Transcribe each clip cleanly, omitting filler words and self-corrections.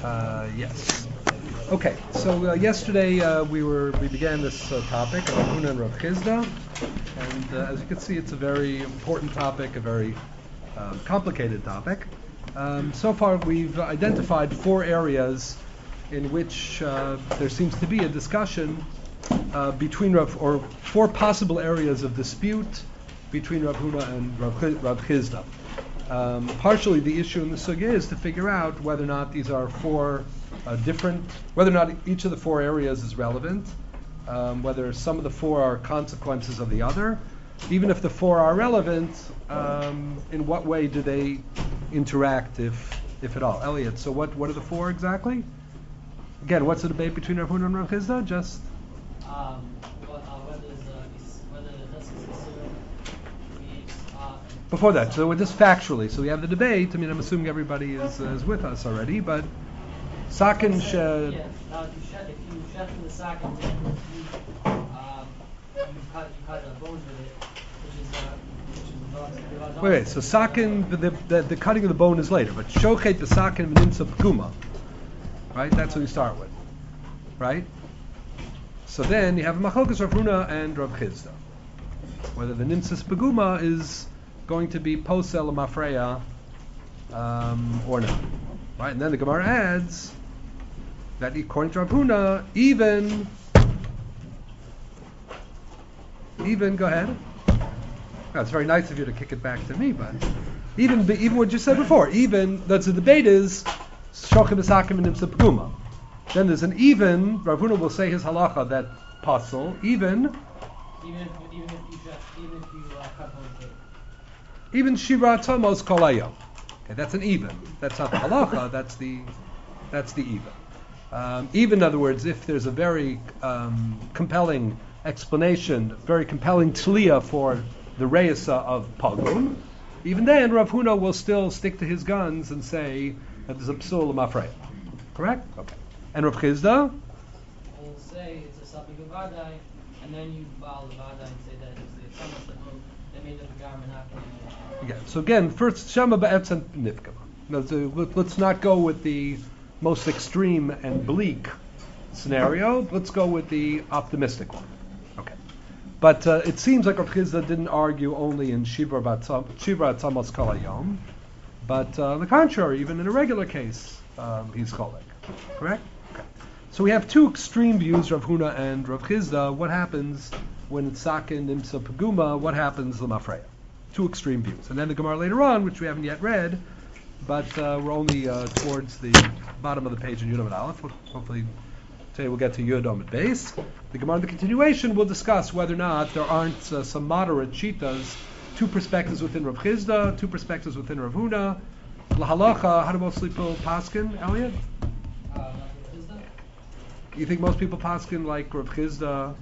Yes. Okay. So yesterday we began this topic of Rav Huna and Rav Chizda, and as you can see, it's a very important topic, a very complicated topic. So far, we've identified four areas in which there seems to be a discussion between or four possible areas of dispute between Rav Huna and Rav Chizda. Partially, the issue in the sugya is to figure out whether or not these are four whether or not each of the four areas is relevant, whether some of the four are consequences of the other. Even if the four are relevant, in what way do they interact, if at all? Elliot, so what are the four exactly? Again, what's the debate between Rav Huna and Rav Chizda? Just before that, so we're just factually. So we have the debate. I mean, I'm assuming everybody is with us already, but Sakin shed. Yeah. Now, if you shed from the sakin, then you cut the bones with it, which is Wait. So sakin, the cutting of the bone is later, but shochet the sakin v'nimtza pguma, right? That's what we start with, right? So then you have machlokas Rav Huna and Rav Chizda, whether the nimtzas pguma is going to be posel mafreya or not, right? And then the Gemara adds that according to Rav Huna, even go ahead. Oh, it's very nice of you to kick it back to me, but even what you said before, even that's the debate is shochem b'sakim and nimsa pguma. Then there's an even. Rav Huna will say his halacha that posel even if you cut bones. Even Shira Tomos Kolayom. Okay, that's an even. That's not the halacha, that's the even. Even, in other words, if there's a very compelling explanation, very compelling tliyah for the reisa of Pagum, even then Rav Huna will still stick to his guns and say that there's a psul mafreya. Correct? Okay. And Rav Chizda? We'll say it's a sabik vadai, and then you bow the vadai and say that it's some of the book that made the garment happen. Yeah. So again, first Shema ba'etzem nifkama. Let's not go with the most extreme and bleak scenario. Let's go with the optimistic one. Okay. But it seems like Rav Chizda didn't argue only in Shivra Tzamos Kol Hayom, but on the contrary, even in a regular case, he's cholik. Correct? Okay. So we have two extreme views, Rav Huna and Rav Chizda. What happens when it's sakin nimsa paguma? What happens l'mafreya? Two extreme views. And then the Gemara later on, which we haven't yet read, but we're only towards the bottom of the page in Yud Amud Aleph. Hopefully today we'll get to Yud Amud Beis. The Gemara in the continuation will discuss whether or not there aren't some moderate shitas, two perspectives within Rav Chizda, two perspectives within Rav Huna. L'halacha, how do most people paskin, Elliot? You think most people paskin like Rav Chizda?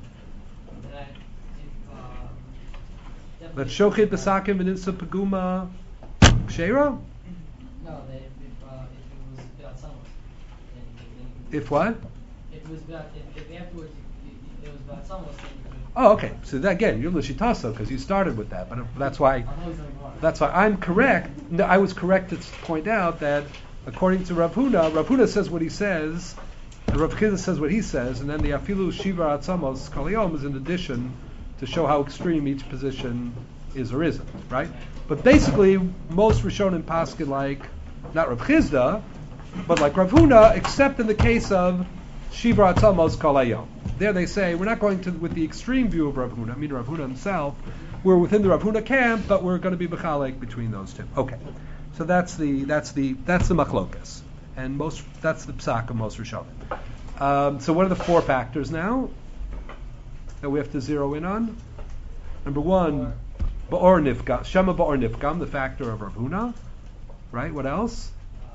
That shochet b'sakim v'nimsa paguma kshera? No, if it was b'at samos. If what? If afterwards it was b'at samos, then you could. Oh, okay. So that, again, you're l'shitaso because you started with that, but that's why I'm correct. No, I was correct to point out that according to Rav Huna says what he says, and Rav Chizda says what he says, and then the afilu shiva atzamos kol hayom is in addition to show how extreme each position is or isn't, right? But basically, most Rishonim paskin like, not Rav Chizda, but like Rav Huna, except in the case of Shivra Atzamos Kol Hayom. There they say, we're not going to with the extreme view of Rav Huna, I mean Rav Huna himself, we're within the Rav Huna camp, but we're going to be b'chalek between those two. Okay, so that's the machlokas, and that's the psak of most Rishonim. So what are the four factors now that we have to zero in on? Number one, Ba'or Nifkam, Shema Ba'or Nifkam, the factor of Rav Huna. Right, what else?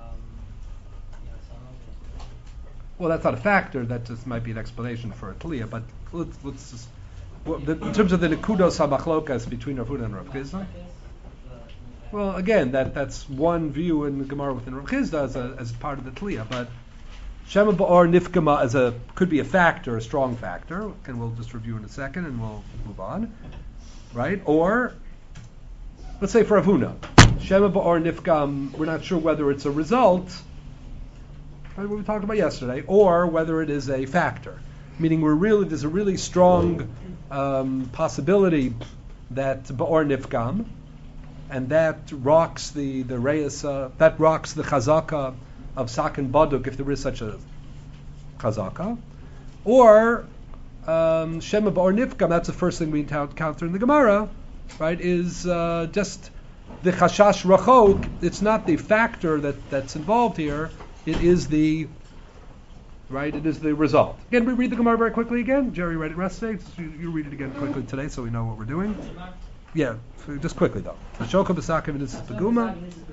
Well, that's not a factor, that just might be an explanation for a Taliya, but let's just, in terms of the Nekudos HaMachlokas between Rav Huna and Rav Chizda. Well, again, that's one view in the Gemara within Rav Chizda as part of the Taliya, but Shema Ba'or Nifkama could be a factor, a strong factor, and we'll just review in a second and we'll move on. Right? Or, let's say for Rav Huna, Shema Ba'or Nifkam, we're not sure whether it's a result right, what we talked about yesterday, or whether it is a factor, meaning there's a really strong possibility that ba'or nifgam, and that rocks the reyes, that rocks the chazaka of sakin baduk if there is such a chazaka, or shema ba'or nifgam. That's the first thing we encounter in the Gemara, right? Is just the chashash rachok. It's not the factor that's involved here. It is the result. Again, we read the Gemara very quickly again. Jerry read it yesterday. So you read it again quickly today, so we know what we're doing. Yeah, just quickly though. Shoka b'sakim and this is beguma.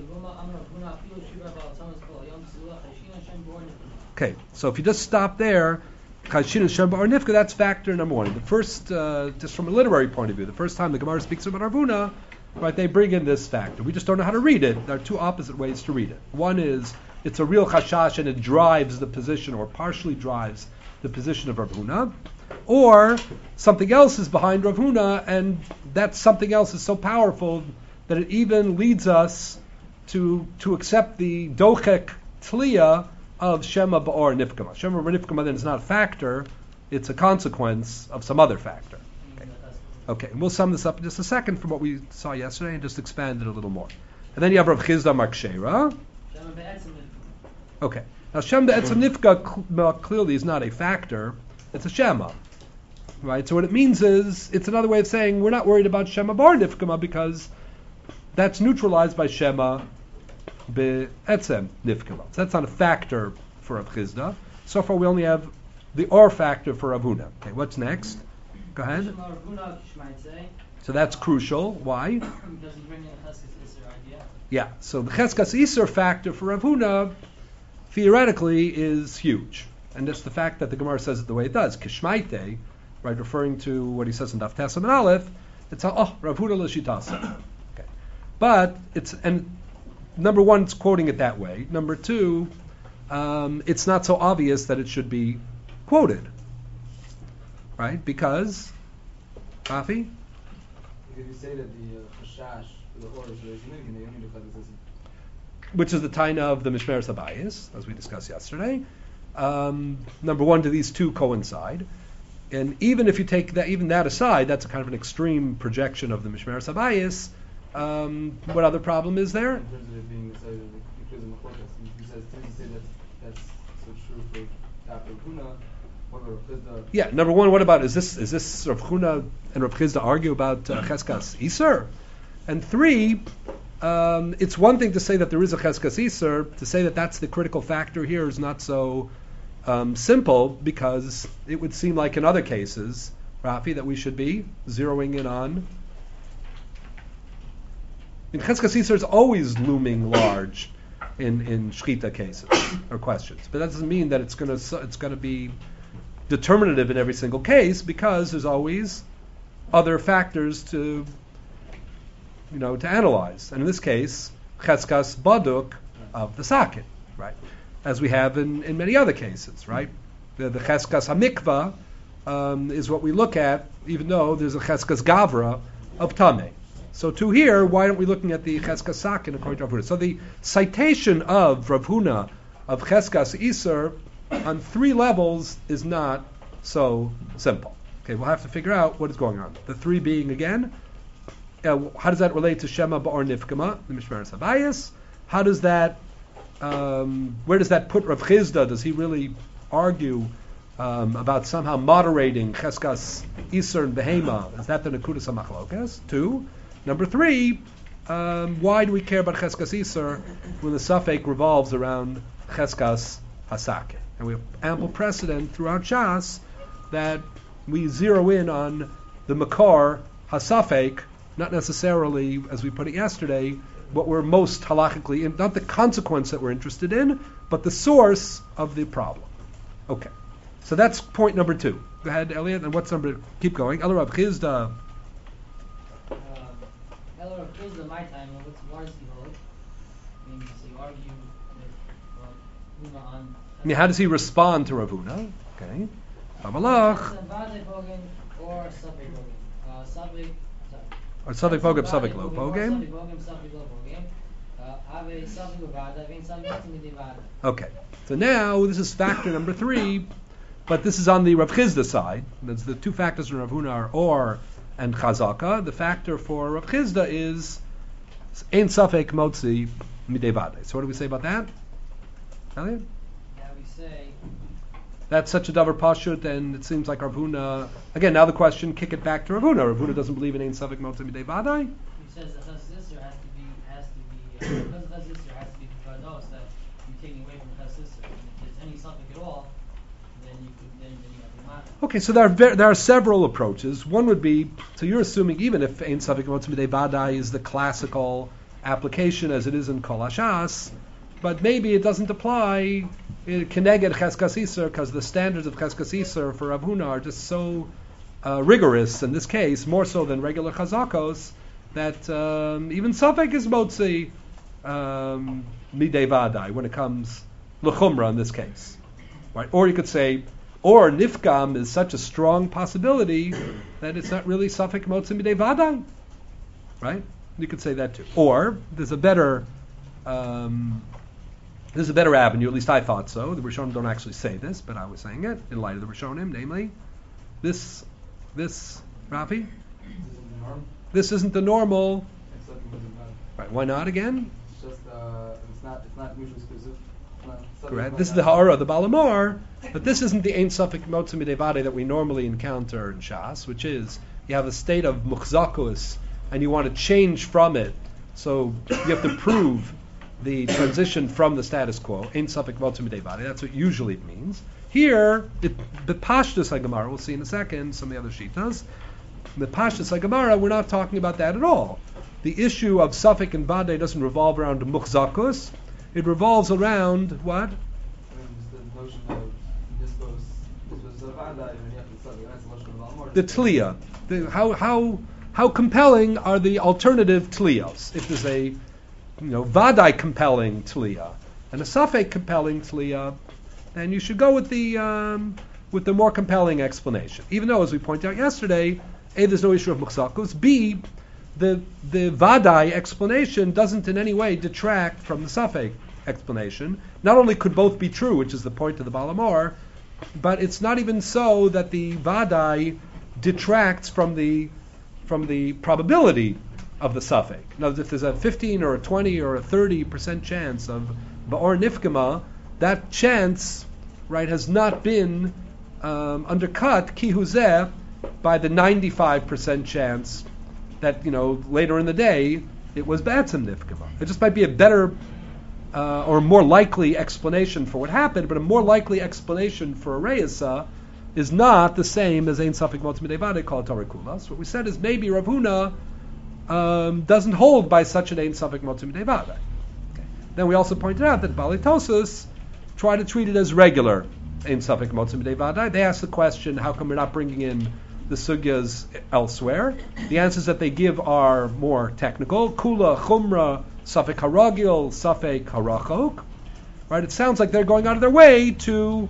Okay, so if you just stop there, chashin and shem ba'or nifka, that's factor number one. The first, just from a literary point of view, the first time the Gemara speaks about Arvuna, right, they bring in this factor. We just don't know how to read it. There are two opposite ways to read it. One is it's a real chashash and it drives the position, or partially drives the position of Rav Huna, or something else is behind Rav Huna, and that something else is so powerful that it even leads us to accept the dochek tliya of shema ba'or nifkama. Shema ba'or nifkama then is not a factor; it's a consequence of some other factor. Okay, and we'll sum this up in just a second from what we saw yesterday and just expand it a little more. And then you have Rav Chizda Markshera. Okay, now Shem Be'etzem Nifka clearly is not a factor, it's a Shema. Right, so what it means is, it's another way of saying we're not worried about Shema Bar Nifkama because that's neutralized by Shema Be'etzem Nifkama. So that's not a factor for Rav Chizda. So far we only have the or factor for Rav Huna. Okay, what's next? Go ahead. So that's crucial. Why? Because he's bringing a Cheskes Isser idea. Yeah, so the Cheskes Isser factor for Rav Huna theoretically is huge. And that's the fact that the Gemara says it the way it does. Kishmaite, right, referring to what he says in Daf Tesam and Aleph, it's Rav Huna l'shitasa. Okay. But and number one, it's quoting it that way. Number two, it's not so obvious that it should be quoted. Right? Because, Rafi? Because you say that the chashash, the or is which is the taina of the Mishmeres Habayis, as we discussed yesterday. Number one, do these two coincide? And even if you take that aside, that's a kind of an extreme projection of the Mishmeres Habayis. What other problem is there? In terms of it being decided because of Machokas, you say that's so true for Rav Huna. Yeah, number one, what about, is this Rav Huna and Rav Chizda argue about Cheskas Iser? And three, it's one thing to say that there is a Cheskas Iser, to say that that's the critical factor here is not so simple, because it would seem like in other cases, Rafi, that we should be zeroing in on. Cheskas Iser is always looming large in Shchita cases or questions, but that doesn't mean that it's going to be determinative in every single case, because there's always other factors to analyze. And in this case, Cheskas Baduk of the Sakin, right? As we have in many other cases, right? The Cheskas HaMikvah is what we look at, even though there's a Cheskas Gavra of Tameh. So to here, why aren't we looking at the Cheskas Sakin according to Rav Huna? So the citation of Rav Huna of Cheskas Iser on three levels is not so simple. Okay, we'll have to figure out what is going on. The three being, again, how does that relate to Shema Ba'or Nifkama, the Mishmeres Habayis? How does that, where does that put Rav Chizda? Does he really argue about somehow moderating Cheskas Iser and Behema? Is that the Nekudas HaMachlokas? 2. Number 3, why do we care about Cheskas Iser when the Safek revolves around Cheskas Hasake? And we have ample precedent throughout Shas that we zero in on the Makar Hasafek, not necessarily, as we put it yesterday, what we're most halachically, not the consequence that we're interested in, but the source of the problem. Okay, so that's point number 2. Go ahead, Elliot, and what's number? Keep going. El Rav Chizda. El Rav Chizda, my time, what's Marzi hold? I mean, so you argue with Huna on. I mean, how does he respond to Rav Huna? Okay. Babalach. Or Safek Bogem. Or Safek Bogem, Safek Lo Bogem. Have a something about that, ain't something about it. Okay, so now this is factor number 3, but this is on the Rav Chisda side. That's the two factors in Rav Huna are or and chazaka. The factor for Rav Chisda is ein safek motzi midei vadai. So what do we say about that? Elliot? Now we say That's such a davar pashut, and it seems like Rav Huna. Again, now the question, kick it back to Rav Huna. Rav Huna doesn't believe in ein safek motzi midei vadai. he says that Chassidus has to be because Chassidus has to be vados that you're taking away from Chassidus. If there's any something at all, then you have the matter. Okay, so there are several approaches. One would be, so you're assuming even if ein safek motzi midei vadai is the classical application as it is in Kol Hashas, but maybe it doesn't apply keneged Cheskas Iser because the standards of Cheskas Iser for Rav Huna are just so rigorous in this case, more so than regular Chazakos, that even Safek is motzi midei vadai when it comes l'chumra in this case, right? Or you could say, or nifgam is such a strong possibility that it's not really Safek motzi midei vadai, right? You could say that too. Or there's a better avenue. At least I thought so. The Rishonim don't actually say this, but I was saying it in light of the Rishonim, namely this Rafi. This isn't the normal. Right? Why not again? It's just it's not mutually exclusive. Correct. This is the ha'ara, the balamor, but this isn't the ein safek motzi midei vadai that we normally encounter in Shas, which is you have a state of muchzakus and you want to change from it, so you have to prove the transition from the status quo. Ein safek motzi midei vadai. That's what usually it means. Here, the pashtus haGemara, we'll see in a second some of the other shitas. The pashtus haGemara, we're not talking about that at all. The issue of safek and vadai doesn't revolve around muchzakus. It revolves around what? Just the notion of this was a vadai, and you have to study. That's the notion of Almor. The tliya. How compelling are the alternative tliyos? If there's a vadai compelling tliya and a safek compelling tliya, then you should go with the more compelling explanation. Even though, as we pointed out yesterday, A, there's no issue of muchzakus. B, the vadai explanation doesn't in any way detract from the safek explanation. Not only could both be true, which is the point of the Balamor, but it's not even so that the vadai detracts from the probability of the safek. In other words, if there's a 15 or a 20 or a 30% chance of ba'or nifgama, that chance, right, has not been undercut kihuzeh by the 95% chance that later in the day it was ba'atzim nifgama. It just might be a better or more likely explanation for what happened, but a more likely explanation for a reisa is not the same as ein safek motzi midei vadai called Torah Kulas. What we said is maybe Rav Huna doesn't hold by such an ein safek motzi midei vadai. Okay. Then we also pointed out that Balei Tosas try to treat it as regular ein safek motzi midei vadai. They ask the question, how come we're not bringing in the sugyas elsewhere? The answers that they give are more technical. Kula, chumra, safek haragil, safek harachok. Right? It sounds like they're going out of their way to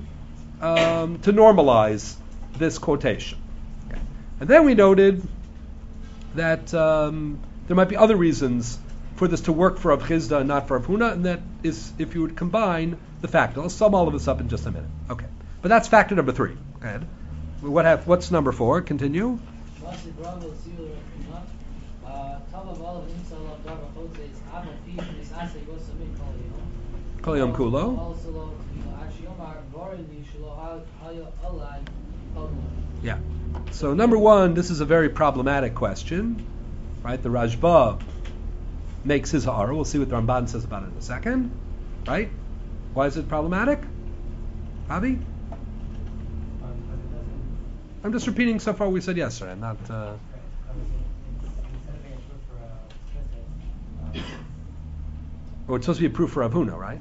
normalize this quotation. Okay. And then we noted that there might be other reasons for this to work for Rav Chisda and not for Rav Huna, and that is if you would combine the factors. I'll sum all of this up in just a minute. Okay. But that's factor number 3. Go ahead. What's number 4? Continue. Kol yom kulo. Yeah. So number 1, this is a very problematic question, right? The Rashba makes his ha'ara. We'll see what the Ramban says about it in a second, right? Why is it problematic? Avi? I'm just repeating so far what we said yesterday. I'm not. Well, it's supposed to be a proof for Rav Huna, right?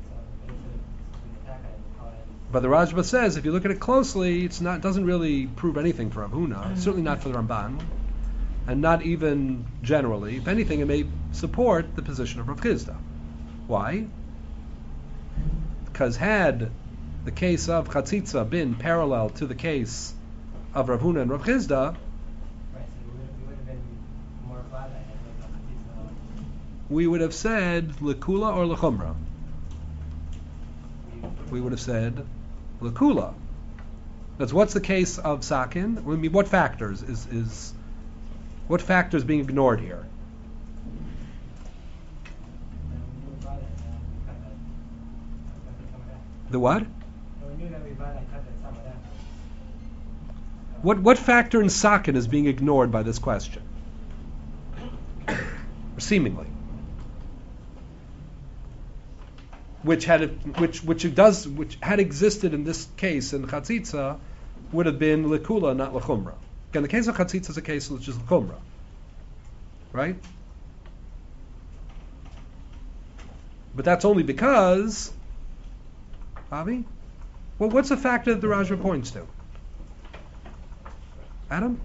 But the Rashba says if you look at it closely, it doesn't really prove anything for Rav Huna. Certainly not for the Ramban, and not even generally. If anything, it may support the position of Rav Chisda. Why? Because had the case of Chatzitza been parallel to the case of Rav Huna and Rav Chisda, we would have said lekula or lechumra. We would have said lekula. Because what's the case of sakin? I mean, what factors is what factors being ignored here? The what? What factor in sakin is being ignored by this question? Seemingly, which had existed in this case in chatzitza would have been lekula, not lechumra. Again, the case of chatzitza is a case which is lechumra, right? But that's only because, Avi? Well, what's the factor that the Rajah points to? Adam?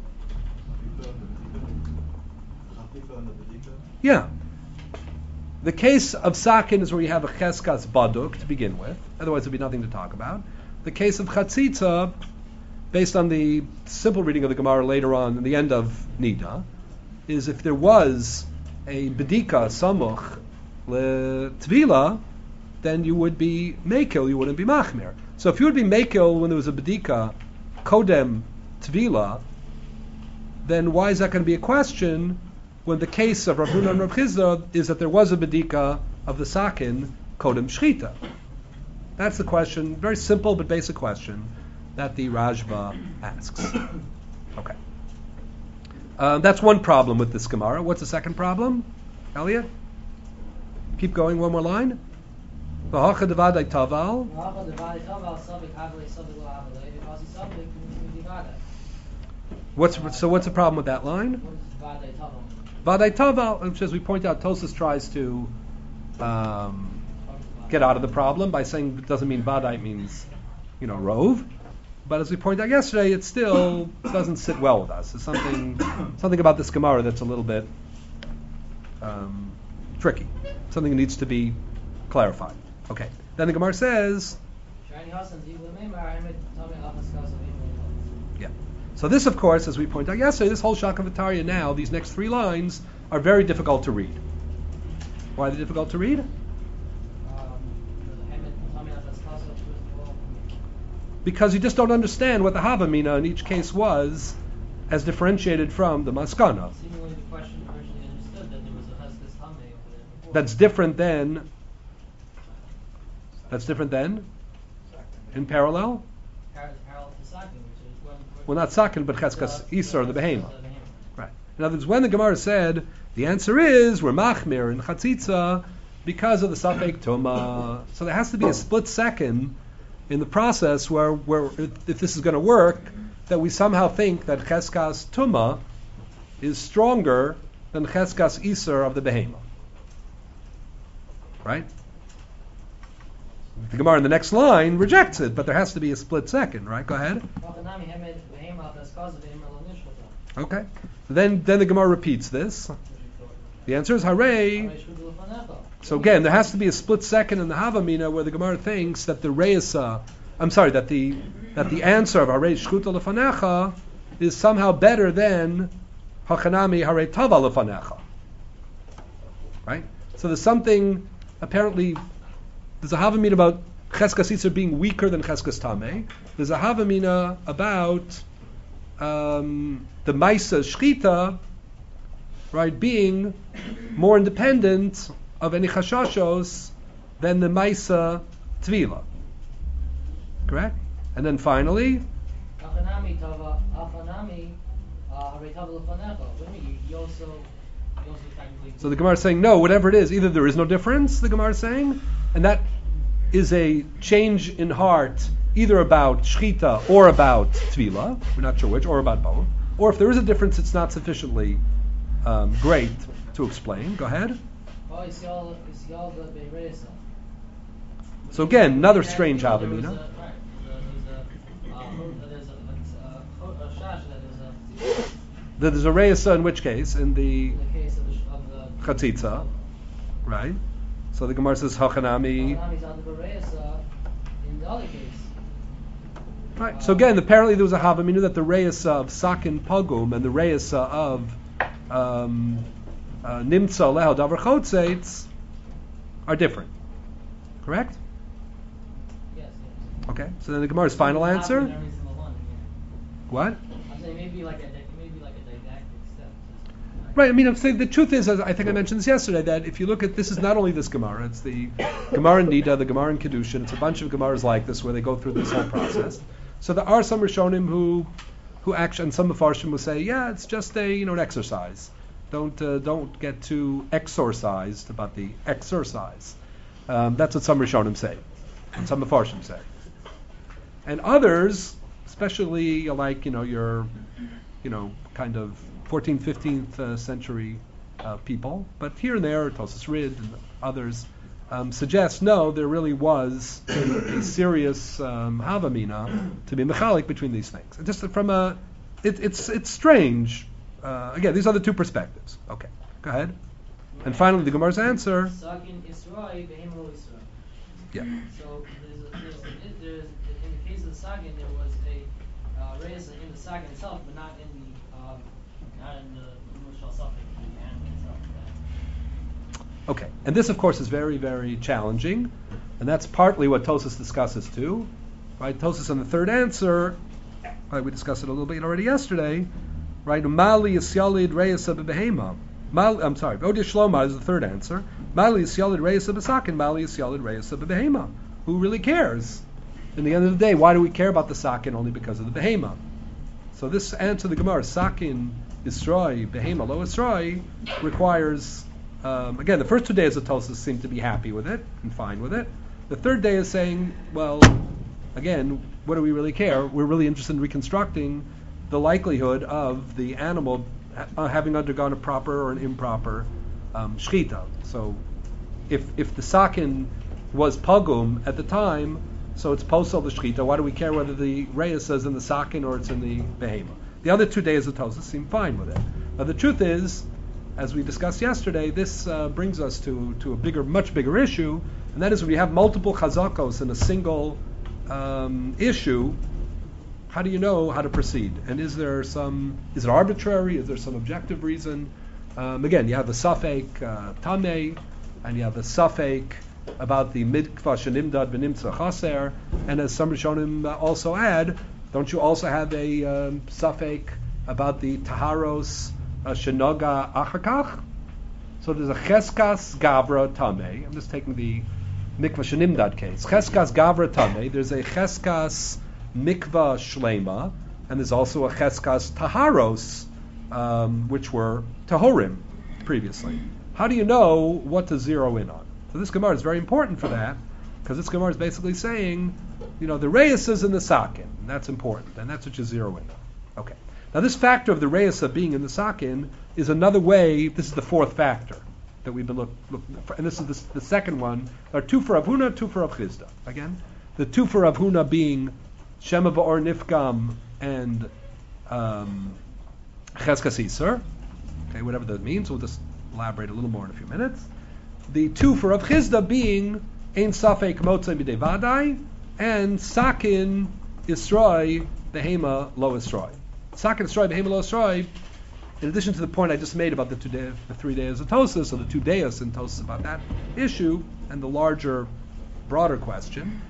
Yeah. The case of sakin is where you have a cheskas baduk to begin with. Otherwise, there'd be nothing to talk about. The case of chatzitza, based on the simple reading of the Gemara later on in the end of Nida, is if there was a bedika samuch le'tvila, then you would be mekil, you wouldn't be machmir. So if you would be mekil when there was a bedika kodem tvila, then why is that going to be a question when the case of Rav Huna and Rav Chizda is that there was a bedika of the sakin kodem shchita? That's the question, very simple but basic question that the Rajba asks. Okay. That's one problem with this Gemara. What's the second problem? Elliot? Keep going, one more line. V'hacha devadai taval. What's the problem with that line? Vadai taval, which as we point out, Tosas tries to get out of the problem by saying it doesn't mean vadai, it means, rove. But as we pointed out yesterday, it still doesn't sit well with us. There's something about this Gemara that's a little bit tricky. Something that needs to be clarified. Okay. Then the Gemara says. Yeah. So this, of course, as we pointed out yesterday, this whole Shakavatariya now, these next three lines are very difficult to read. Why are they difficult to read? Because you just don't understand what the Havamina in each case was as differentiated from the Maskana. Seemingly the question originally understood that there was a Heskas Tameh over there before. That's different than in parallel? Parallel to Sakin, which is when... Well, not Sakin, but Cheskas Isar, the Behema. Right. In other words, when the Gemara said, the answer is, we're Machmir in Chatzitza because of the Safek Tuma. So there has to be a split second in the process where if this is going to work, that we somehow think that Cheskas Tuma is stronger than Cheskas Isar of the Behema. Right? The Gemara in the next line rejects it, but there has to be a split second, right? Go ahead. Okay. Then the Gemara repeats this. The answer is Hare. So again, there has to be a split second in the Havamina where the Gemara thinks that the answer of Hare Shchuta Lefanecha is somehow better than Hachanami Hare Tava Lefanecha. Right? So there's something, apparently, there's a Havamina about Cheskas Isar being weaker than Cheskas Tameh. There's a Havamina about the Maisa Shchita, right, being more independent of any chashashos than the Maisa Tvila. Correct? And then finally, so the Gemara is saying, no, whatever it is, either there is no difference, the Gemara is saying, and that is a change in heart, either about Shchita or about Tvila, we're not sure which, or about both, or if there is a difference, it's not sufficiently great to explain. Go ahead. So again, another strange Havamina. There's a Reisa in which case? In the case of the Chatzitza, right? So the Gemara says Hachanami. In the other case. Right. So again, apparently there was a Havamina that the Reisa of Sakin Pagum and the Reisa of nimtza leho davar chotzeitz are different. Correct? Yes. Okay. So then the Gemara's final Not in answer. every single one, yeah. What? I'm saying maybe like a didactic step. Right. I mean, I'm saying the truth is, as I think I mentioned this yesterday, that if you look at this, is not only this Gemara. It's the Gemara in Nida, the Gemara in Kedushin. It's a bunch of Gemaras like this where they go through this whole process. So there are some Rishonim who actually, and some Mefarshim will say, yeah, it's just an exercise. Don't get too exorcised about the exercise. That's what some Rishonim say, and some Mefarshim say. And others, especially like your kind of 14th, 15th century people, but here and there, Tosas Rid and others suggest no, there really was a serious havamina to be mechalik between these things. Just from it's strange. Again, these are the two perspectives. Okay, go ahead. And finally, the Gemara's answer. Sakin Israel, Behemo Israel. Yeah. So there's in the case of the Sakin, there was a reyes in the Sakin itself, but not in the Mushal Safek, the animal itself. Okay, and this, of course, is very, very challenging, and that's partly what Tosas discusses too. Right, Tosas on the third answer. Right, we discussed it a little bit already yesterday. Right, Mali is Yalid Reyes Behema. I'm sorry, Odi Shloma is the third answer. Mali is Yalid Reyes Besakin. Mali is Yalid Reyes Behema. Who really cares? In the end of the day, why do we care about the Sakin? Only because of the Behema. So this answer, the Gemara, Sakin Isroi Behema Lo Isroi, requires. Again, the first 2 days of Tosas seem to be happy with it and fine with it. The third day is saying, well, again, what do we really care? We're really interested in reconstructing the likelihood of the animal having undergone a proper or an improper shchita. So if the sakin was pagum at the time, so it's posel the shchita, why do we care whether the reyes is in the sakin or it's in the behema? The other 2 days of Tosas seem fine with it. But the truth is, as we discussed yesterday, this brings us to a much bigger issue, and that is when you have multiple chazakos in a single issue, how do you know how to proceed? And is it arbitrary? Is there some objective reason? Again, you have the safek tamei, and you have the safek about the mikvah shenimdad v'nimtza chaser, and as some Rishonim also add, don't you also have a safek about the taharos shenoga achakach? So there's a cheskas gavra tamei. I'm just taking the mikvah shenimdad case. Cheskas gavra tamei. There's a cheskas mikvah shlema, and there's also a cheskas taharos, which were tahorim previously. How do you know what to zero in on? So this Gemara is very important for that, because this Gemara is basically saying, the reyes is in the sakin, and that's important, and that's what you zero in on. Okay. Now this factor of the reyes being in the sakin is another way. This is the fourth factor that we've been looking for, and this is the second one. There are two for Rav Huna, two for Rav Chizda. Again, the two for Rav Huna being Shema Ba'or Nifgam and Cheskas Iser. Okay, whatever that means, we'll just elaborate a little more in a few minutes. The two for Rav Chizda being Ein Safek Motzei B'dei Vadai and Sakin Isroi Behema Lo Isroi. Sakin Isroi Behema Lo Isroi. In addition to the point I just made about the 3 days of Tosas, or the 2 days in Tosas about that issue and the larger, broader question,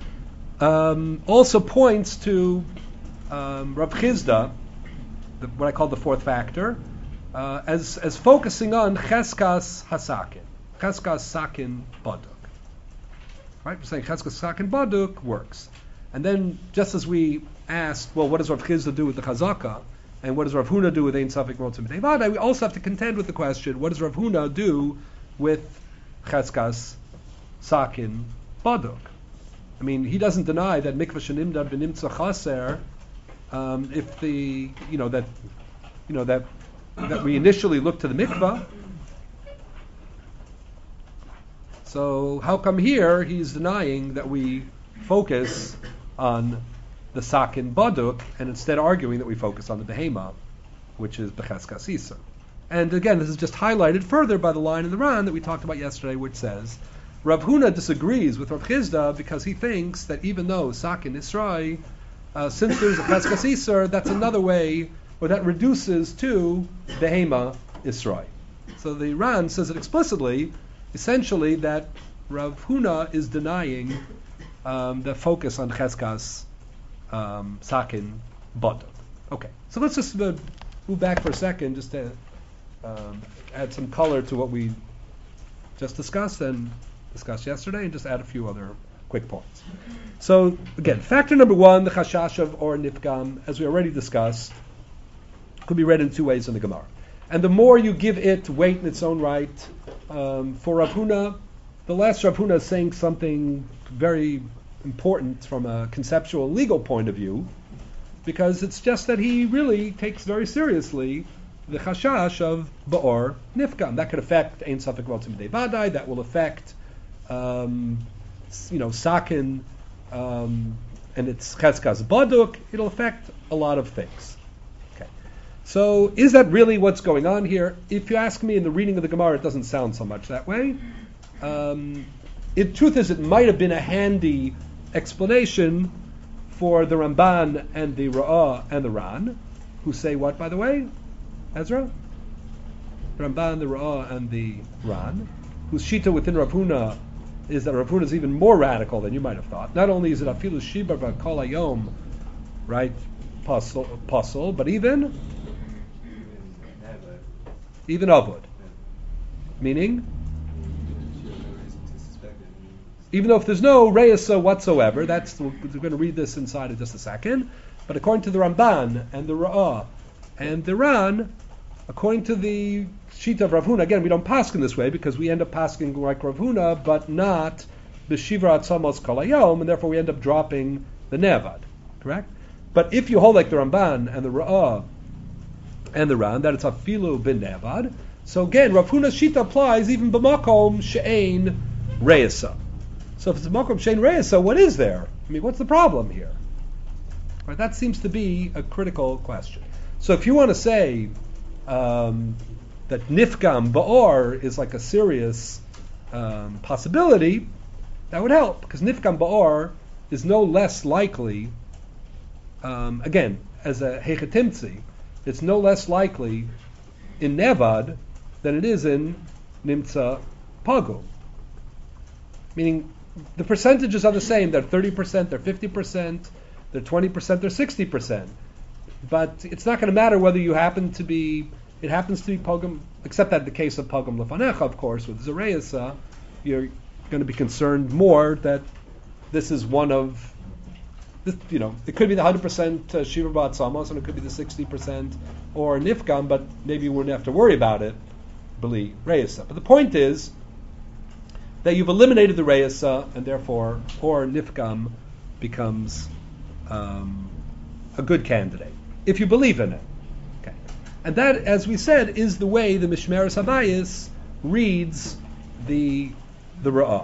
also points to Rav Chizda, what I call the fourth factor, as focusing on Cheskas Hasakin, Cheskas Sakin Baduk. Right? We're saying Cheskas Sakin Baduk works. And then, just as we asked, well, what does Rav Chizda do with the Chazaka? And what does Rav Huna do with Ein Safek Motzei B'dei Vadai? We also have to contend with the question, what does Rav Huna do with Cheskas Sakin Baduk? I mean, he doesn't deny that mikvah shenimdad v'nimtza chaser, if the that we initially look to the mikvah. So how come here he's denying that we focus on the sakin baduk and instead arguing that we focus on the behema, which is becheskas isa? And again, this is just highlighted further by the line in the Ran that we talked about yesterday, which says Rav Huna disagrees with Rav Chizda because he thinks that even though Sakin Israi, since there's a Cheskas Iser, that's another way, or that reduces to Behema Israi. So the Ran says it explicitly, essentially that Rav Huna is denying the focus on Cheskas Sakin Bad. Okay, so let's just move back for a second, just to add some color to what we just discussed and discussed yesterday, and just add a few other quick points. So again, factor number one, the chashash of or nifgam, as we already discussed, could be read in two ways in the Gemara. And the more you give it weight in its own right, for Rav Huna, the last Rav Huna is saying something very important from a conceptual legal point of view, because it's just that he really takes very seriously the chashash of ba'or nifgam. That could affect ein safek rotzim b'dei vadai. That will affect, sakin, and its cheskas baduk. It'll affect a lot of things. Okay, so is that really what's going on here? If you ask me, in the reading of the Gemara, it doesn't sound so much that way. Truth is, it might have been a handy explanation for the Ramban and the Ra'ah and the Ran, who say what, by the way? Ezra? Ramban, the Ra'ah, and the Ran, whose shita within Rav Huna is that Rav Huna is even more radical than you might have thought. Not only is it afilu shiba kol hayom, right, puzzle, but even avod. Meaning? Even though if there's no reisa whatsoever, we're going to read this inside in just a second, but according to the Ramban and the Ra'ah and the Ran, according to the Shita of Rav Huna, again, we don't paskin this way because we end up paskin like Rav Huna, but not the Shivra Atzamos Kol Hayom, and therefore we end up dropping the Nevad, correct? But if you hold like the Ramban and the Ra'ah and the Ran, that it's afilu bin Nevad, so again, Rav Huna's Shita applies even b'makom she'ein reisa. So if it's b'makom she'ein reisa, what is there? I mean, what's the problem here? Right, that seems to be a critical question. So if you want to say that nifgam ba'or is like a serious possibility, that would help, because nifgam ba'or is no less likely, again, as a hechetimtzi, it's no less likely in Nevad than it is in Nimtza Pagu. Meaning, the percentages are the same. They're 30%, they're 50%, they're 20%, they're 60%. But it's not going to matter whether it happens to be Pogum, except that in the case of Pogum Lefanecha, of course, with Zereyasa, you're going to be concerned more that this is one of, it could be the 100% Shiva B'at Samos, and it could be the 60% or Nifgam, but maybe you wouldn't have to worry about it, B'li Reyasa. But the point is that you've eliminated the Reyasa, and therefore, or Nifgam becomes a good candidate, if you believe in it. Okay. And that, as we said, is the way the Mishmeres Habayis reads the Ra'ah.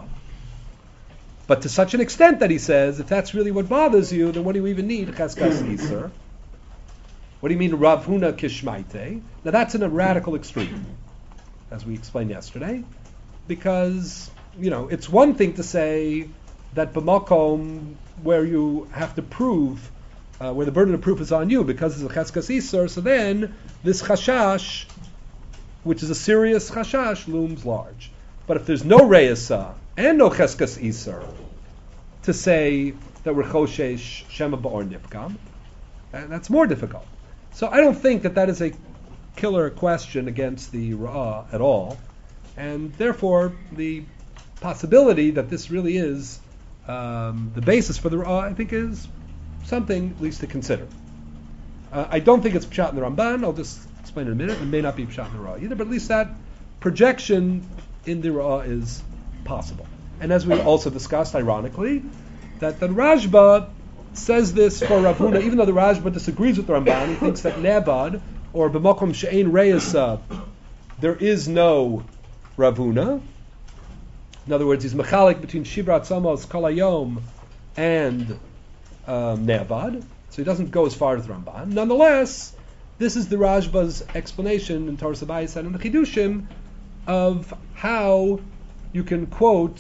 But to such an extent that he says, if that's really what bothers you, then what do you even need Cheskas Iser? What do you mean Rav Huna Kishmaite? Now that's in a radical extreme, as we explained yesterday, because it's one thing to say that b'makom where you have to prove, where the burden of proof is on you because it's a Cheskas Iser, so then this chashash, which is a serious chashash, looms large. But if there's no Reisa and no Cheskas Iser to say that we're Choshesh Shema Ba'or Nifgam, that's more difficult. So I don't think that is a killer question against the Ra'ah at all, and therefore the possibility that this really is the basis for the Ra'ah, I think, is something at least to consider. I don't think it's Pshat in the Ramban. I'll just explain in a minute. It may not be Pshat in the Ra'ah either, but at least that projection in the Ra'ah is possible. And as we also discussed, ironically, that the Rashba says this for Rav Huna, even though the Rashba disagrees with the Ramban. He thinks that Nevad, or B'makom She'ein Reisa, there is no Rav Huna. In other words, he's mechalik between Shibrat Samos, Kol Hayom, and Nevad. So he doesn't go as far as the Ramban. Nonetheless, this is the Rashba's explanation in Torah Sabayis and in the Chidushim of how you can quote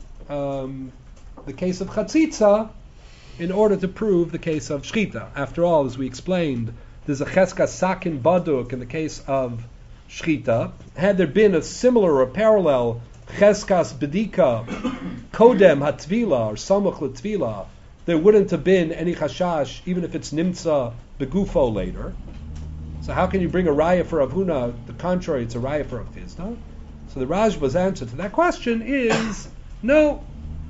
the case of Chatzitza in order to prove the case of Shchita. After all, as we explained, there's a Cheskas Sakin Baduk in the case of shchita, had there been a similar or parallel cheskas bedika kodem hatvila or samuch letvila, there wouldn't have been any chashash, even if it's nimtza begufo later. So how can you bring a raya for Rav Huna? The contrary, it's a raya for Rav Chisda. So the Rajba's answer to that question is no.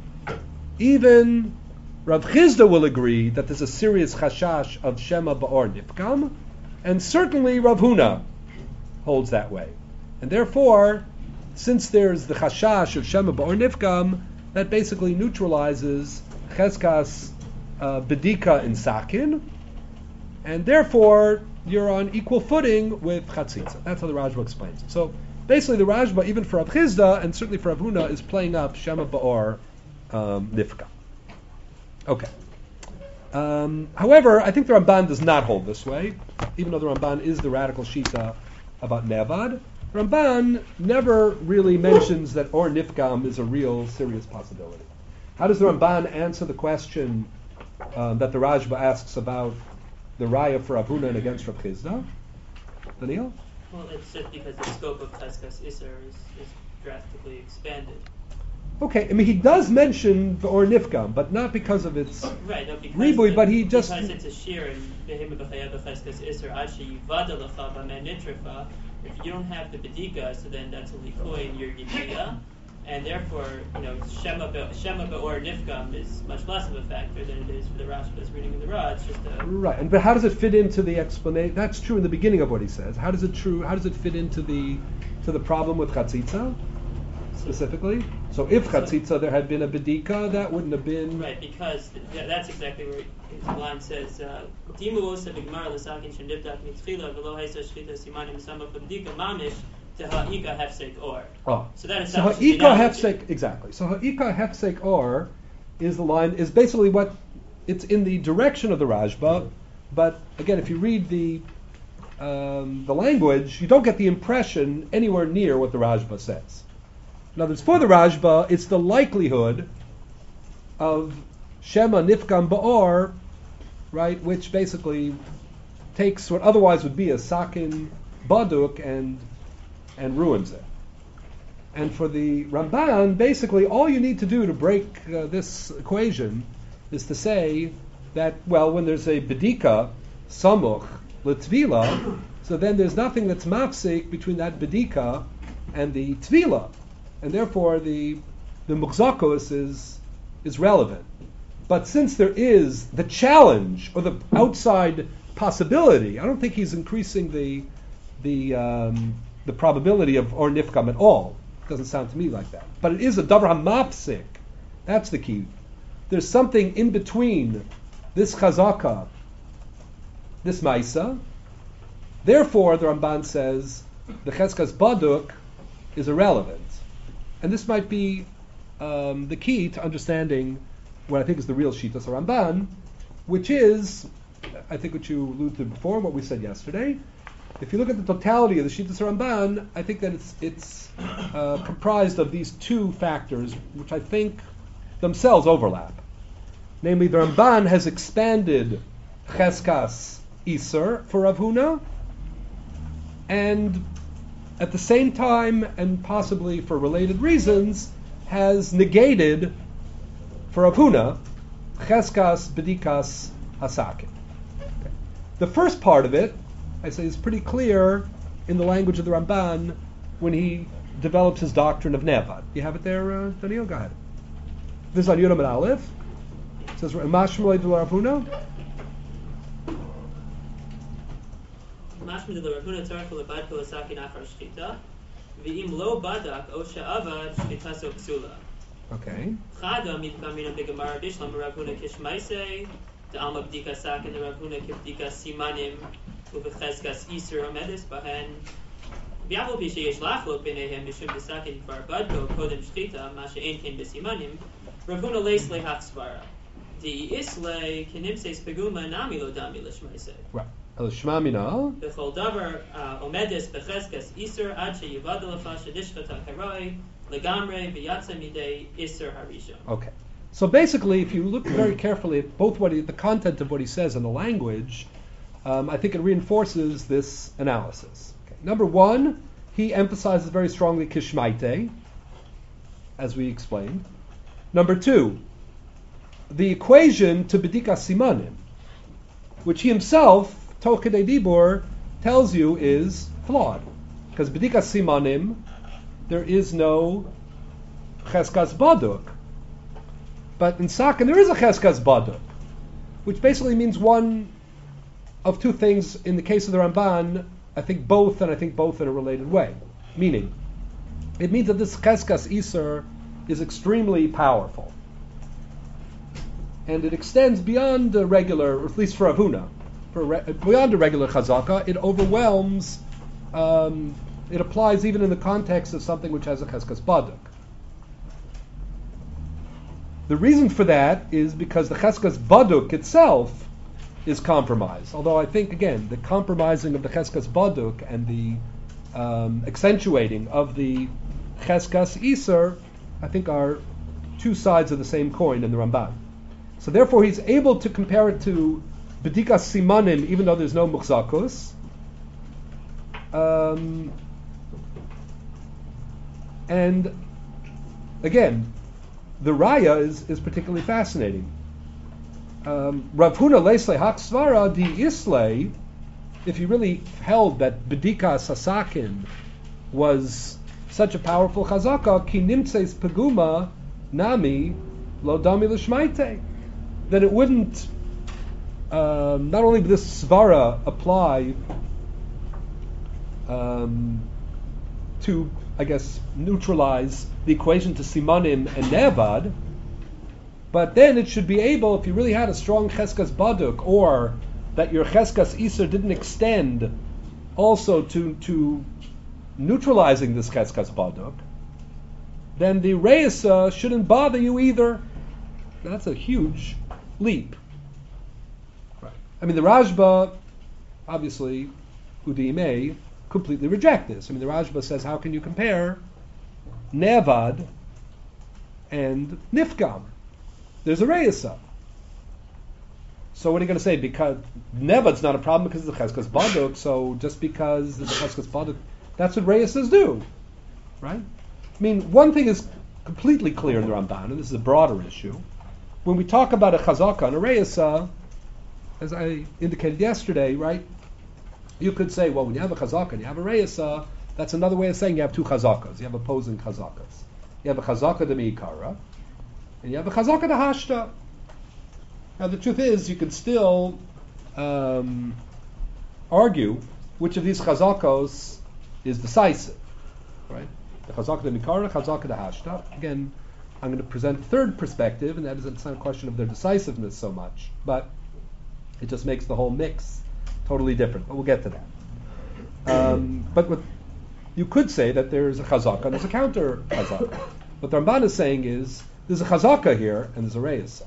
Even Rav Chisda will agree that there's a serious chashash of Shema Ba'or Nifkam, and certainly Rav Huna holds that way. And therefore, since there's the chashash of Shema Ba'or Nifkam, that basically neutralizes Cheskas Bedika in Sakin, and therefore you're on equal footing with Chatzitza. That's how the Rajba explains it. So basically the Rajba, even for Rav Chisda, and certainly for Rav Huna, is playing up Shema Ba'or Nifkam. Okay. However, I think the Ramban does not hold this way, even though the Ramban is the radical shita about Nevad. Ramban never really mentions that Or Nifkam is a real serious possibility. How does the Ramban answer the question that the Rajba asks about the Raya for Rav Huna and against Rav Chisda? Daniel? Well, it's just because the scope of Cheskas Isser is drastically expanded. Okay, I mean he does mention the Or Nifkam, but not because of its right, no, because ribui, but he just... Because it's a shear in Behema B'chayav Cheskas Isser, Ashi Yivada L'cha B'men Nitrifa. If you don't have the Bedika, so then that's a Likoy in your Yidiyah, and therefore, Shema Ba'or Nifkam is much less of a factor than it is for the Rashba's reading of the Ra. It's just a... Right, but how does it fit into the explanation? That's true in the beginning of what he says. How does it fit into the problem with Chatzitza, specifically? So if Chatzitza there had been a Bedika, that wouldn't have been... Right, because that's exactly where his line says, Dimu osa b'gmar l'sakin shenivdak mitzchila v'lo haisa shchita simanim samach b'bedika mamish to ha'ika hefsek or. Oh. So that is so ha'ika hefsek, exactly. So ha'ika hefsek or is the line, is basically what, it's in the direction of the Rajba, but again, if you read the language, you don't get the impression anywhere near what the Rajba says. In other words, for the Rajba, it's the likelihood of Shema Nifkam Ba'or, right, which basically takes what otherwise would be a Sakin Baduk and ruins it. And for the Ramban, basically all you need to do to break this equation is to say that, well, when there's a Bedika, Samuch, L'Tvila, so then there's nothing that's mafsik between that Bedika and the Tvila. And therefore the Muxakos is relevant. But since there is the challenge or the outside possibility, I don't think he's increasing the probability of Or Nifkam at all. It doesn't sound to me like that. But it is a Davar HaMapsik. That's the key. There's something in between this Chazaka, this Maisa. Therefore, the Ramban says the Cheskas Baduk is irrelevant. And this might be the key to understanding what I think is the real Shitas Ramban, which is, I think what you alluded to before, what we said yesterday. If you look at the totality of the Shitas Ramban, I think that it's comprised of these two factors, which I think themselves overlap. Namely, the Ramban has expanded Cheskas Iser for Rav Huna, and at the same time, and possibly for related reasons, has negated for Rav Huna Cheskas Bedikas Hasakin. Okay. The first part of it, I say, is pretty clear in the language of the Ramban when he develops his doctrine of Nevad. You have it there, Daniel? Go ahead. This is on Yudam and Aleph. It says, Mashmalei de Rav Huna. Mashmalei de Rav Huna tzarech lebad kol hasakin achar shchita, v'im lo badak o she'avad shchitaso psula. Okay. Chada mitkam mina begemara bishlam Rav Huna kishmaisei, the alma b'dika sakin the Rav Huna kibdika simanim ובחזקס איסר עומדס בהן ואף על פי שיש לחלוק ביניהם משום דסקין כבר בדקו קודם שחיטה מה שאין כן בסימנים רב הונא לייס להך סברה די איסלי כנמסייס פגומה נמי לא דמי לשמייסי לשמה מינא בכל דבר עומדס בחזקס איסר עד שיבד לך שדשחתה קראי לגמרי ויצא מידי איסר הראשון. Okay. So basically, if you look very carefully at both the content of what he says and the language, I think it reinforces this analysis. Okay. Number one, he emphasizes very strongly kishmaite, as we explained. Number two, the equation to bedika simanim, which he himself, toch kedei dibur, tells you is flawed. Because bedika simanim, there is no cheskas baduk. But in Sakin there is a cheskas baduk, which basically means one of two things. In the case of the Ramban, I think both, and I think both in a related way. Meaning, it means that this cheskas iser is extremely powerful. And it extends beyond the regular, or at least for Avuna, beyond a regular chazaka. It overwhelms, it applies even in the context of something which has a cheskas baduk. The reason for that is because the cheskas baduk itself is compromised. Although I think, again, the compromising of the cheskas baduk and the accentuating of the cheskas iser, I think, are two sides of the same coin in the Ramban. So therefore he's able to compare it to bedikas simanim, even though there's no muchzakus. And again, the raya is particularly fascinating. Rav Huna leisle haksvara di isle, if he really held that bedikas hasakin was such a powerful chazaka, ki nimtzeis peguma nami lo dami l'shmaite, then it wouldn't not only would this svara apply to, I guess, neutralize the equation to simanim and nevad, but then it should be able, if you really had a strong cheskas baduk, or that your cheskas iser didn't extend also to neutralizing this cheskas baduk, then the reisa shouldn't bother you either. That's a huge leap. Right. I mean, the Rashba, obviously, Udimei, completely reject this. I mean, the Rashba says, how can you compare nevad and nifgam? There's a reisa. So what are you going to say? Because nevad's not a problem because it's the cheskas baduk, so just because it's the cheskas baduk, that's what reisas do, right? I mean, one thing is completely clear in the Ramban, and this is a broader issue. When we talk about a chazaka and a reisa, as I indicated yesterday, right, you could say, well, when you have a chazaka and you have a reisa, that's another way of saying you have two chazakas. You have opposing chazakas. You have a chazaka de meikara, and you have a chazaka de hashta. Now the truth is, you could still argue which of these chazakos is decisive, right? The chazaka de meikara, chazaka de hashta. Again, I'm going to present a third perspective, and that is it's not a question of their decisiveness so much, but it just makes the whole mix totally different. But we'll get to that. But you could say that there's a chazaka and there's a counter chazaka. What the Ramban is saying is there's a chazaka here and there's a reisa.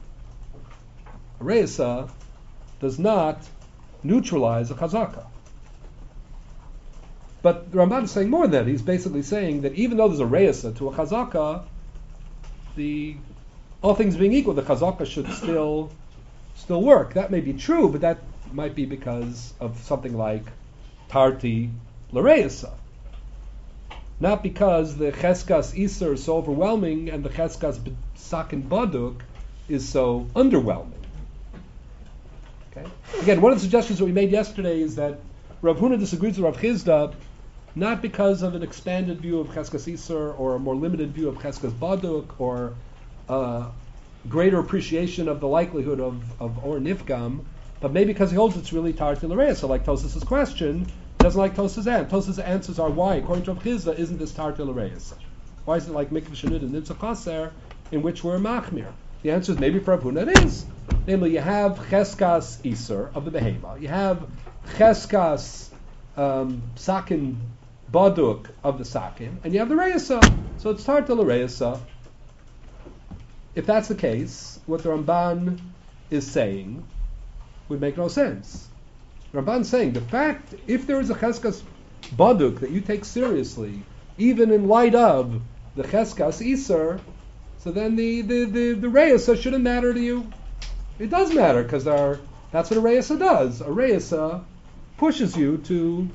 A reisa does not neutralize a chazaka. But the Ramban is saying more than that. He's basically saying that even though there's a reisa to a chazaka, all things being equal, the chazaka should still work. That may be true, but that might be because of something like tarti l'reisa. Not because the cheskas iser is so overwhelming and the cheskas sakin baduk is so underwhelming. Okay. Again, one of the suggestions that we made yesterday is that Rav Huna disagrees with Rav Chizda, not because of an expanded view of cheskas iser or a more limited view of cheskas baduk or greater appreciation of the likelihood of or nifgam, but maybe because he holds it's really tarti l'reisa. So like Tosas' question, he doesn't like Tosas' answer. Tosas' answers are why, according to Rav Chizda, isn't this tarti l'reisa? Why is it like mikvah shenud and nimtza chaser, in which we're machmir? The answer is maybe for Rav Huna it is. Namely, you have cheskas iser of the behema, you have cheskas sakin baduk of the sakin, and you have the reisa. So it's tarti l'reisa. If that's the case, what the Ramban is saying would make no sense. The Ramban is saying the fact, if there is a cheskas baduk that you take seriously, even in light of the cheskas iser, so then the reisa shouldn't matter to you. It does matter because that's what a reisa does. A reisa pushes you to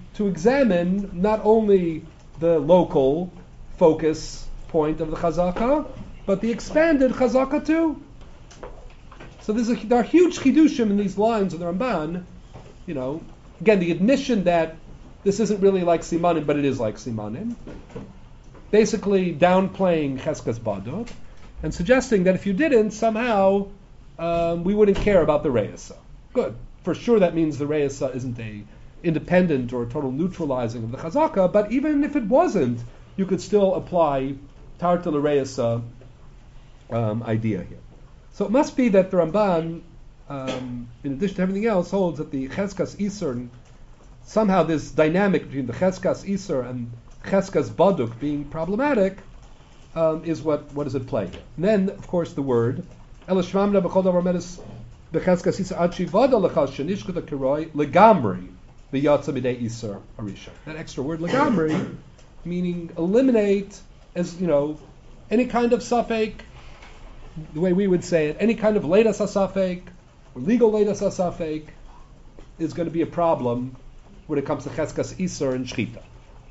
to examine not only the local focus point of the chazaka, but the expanded chazaka too. So there are huge chidushim in these lines of the Ramban. Again, the admission that this isn't really like simanim, but it is like simanim. Basically downplaying cheskas baduk and suggesting that if you didn't, somehow we wouldn't care about the reisa. Good. For sure that means the reisa isn't a independent or total neutralizing of the chazaka, but even if it wasn't, you could still apply tarta l'reisa idea here. So it must be that the Ramban, in addition to everything else, holds that the cheskas iser, somehow this dynamic between the cheskas iser and cheskas baduk being problematic is what is at play here. And then, of course, the word elashmamna b'chol davar medis b'cheskas iser ad shivada lechal shenishkut kiroi legamri b'yatsa b'dei iser arisha. That extra word legamri, meaning eliminate, as any kind of suffix, the way we would say it, any kind of leidas hasafek or legal leidas hasafek is going to be a problem when it comes to cheskas iser and shchita.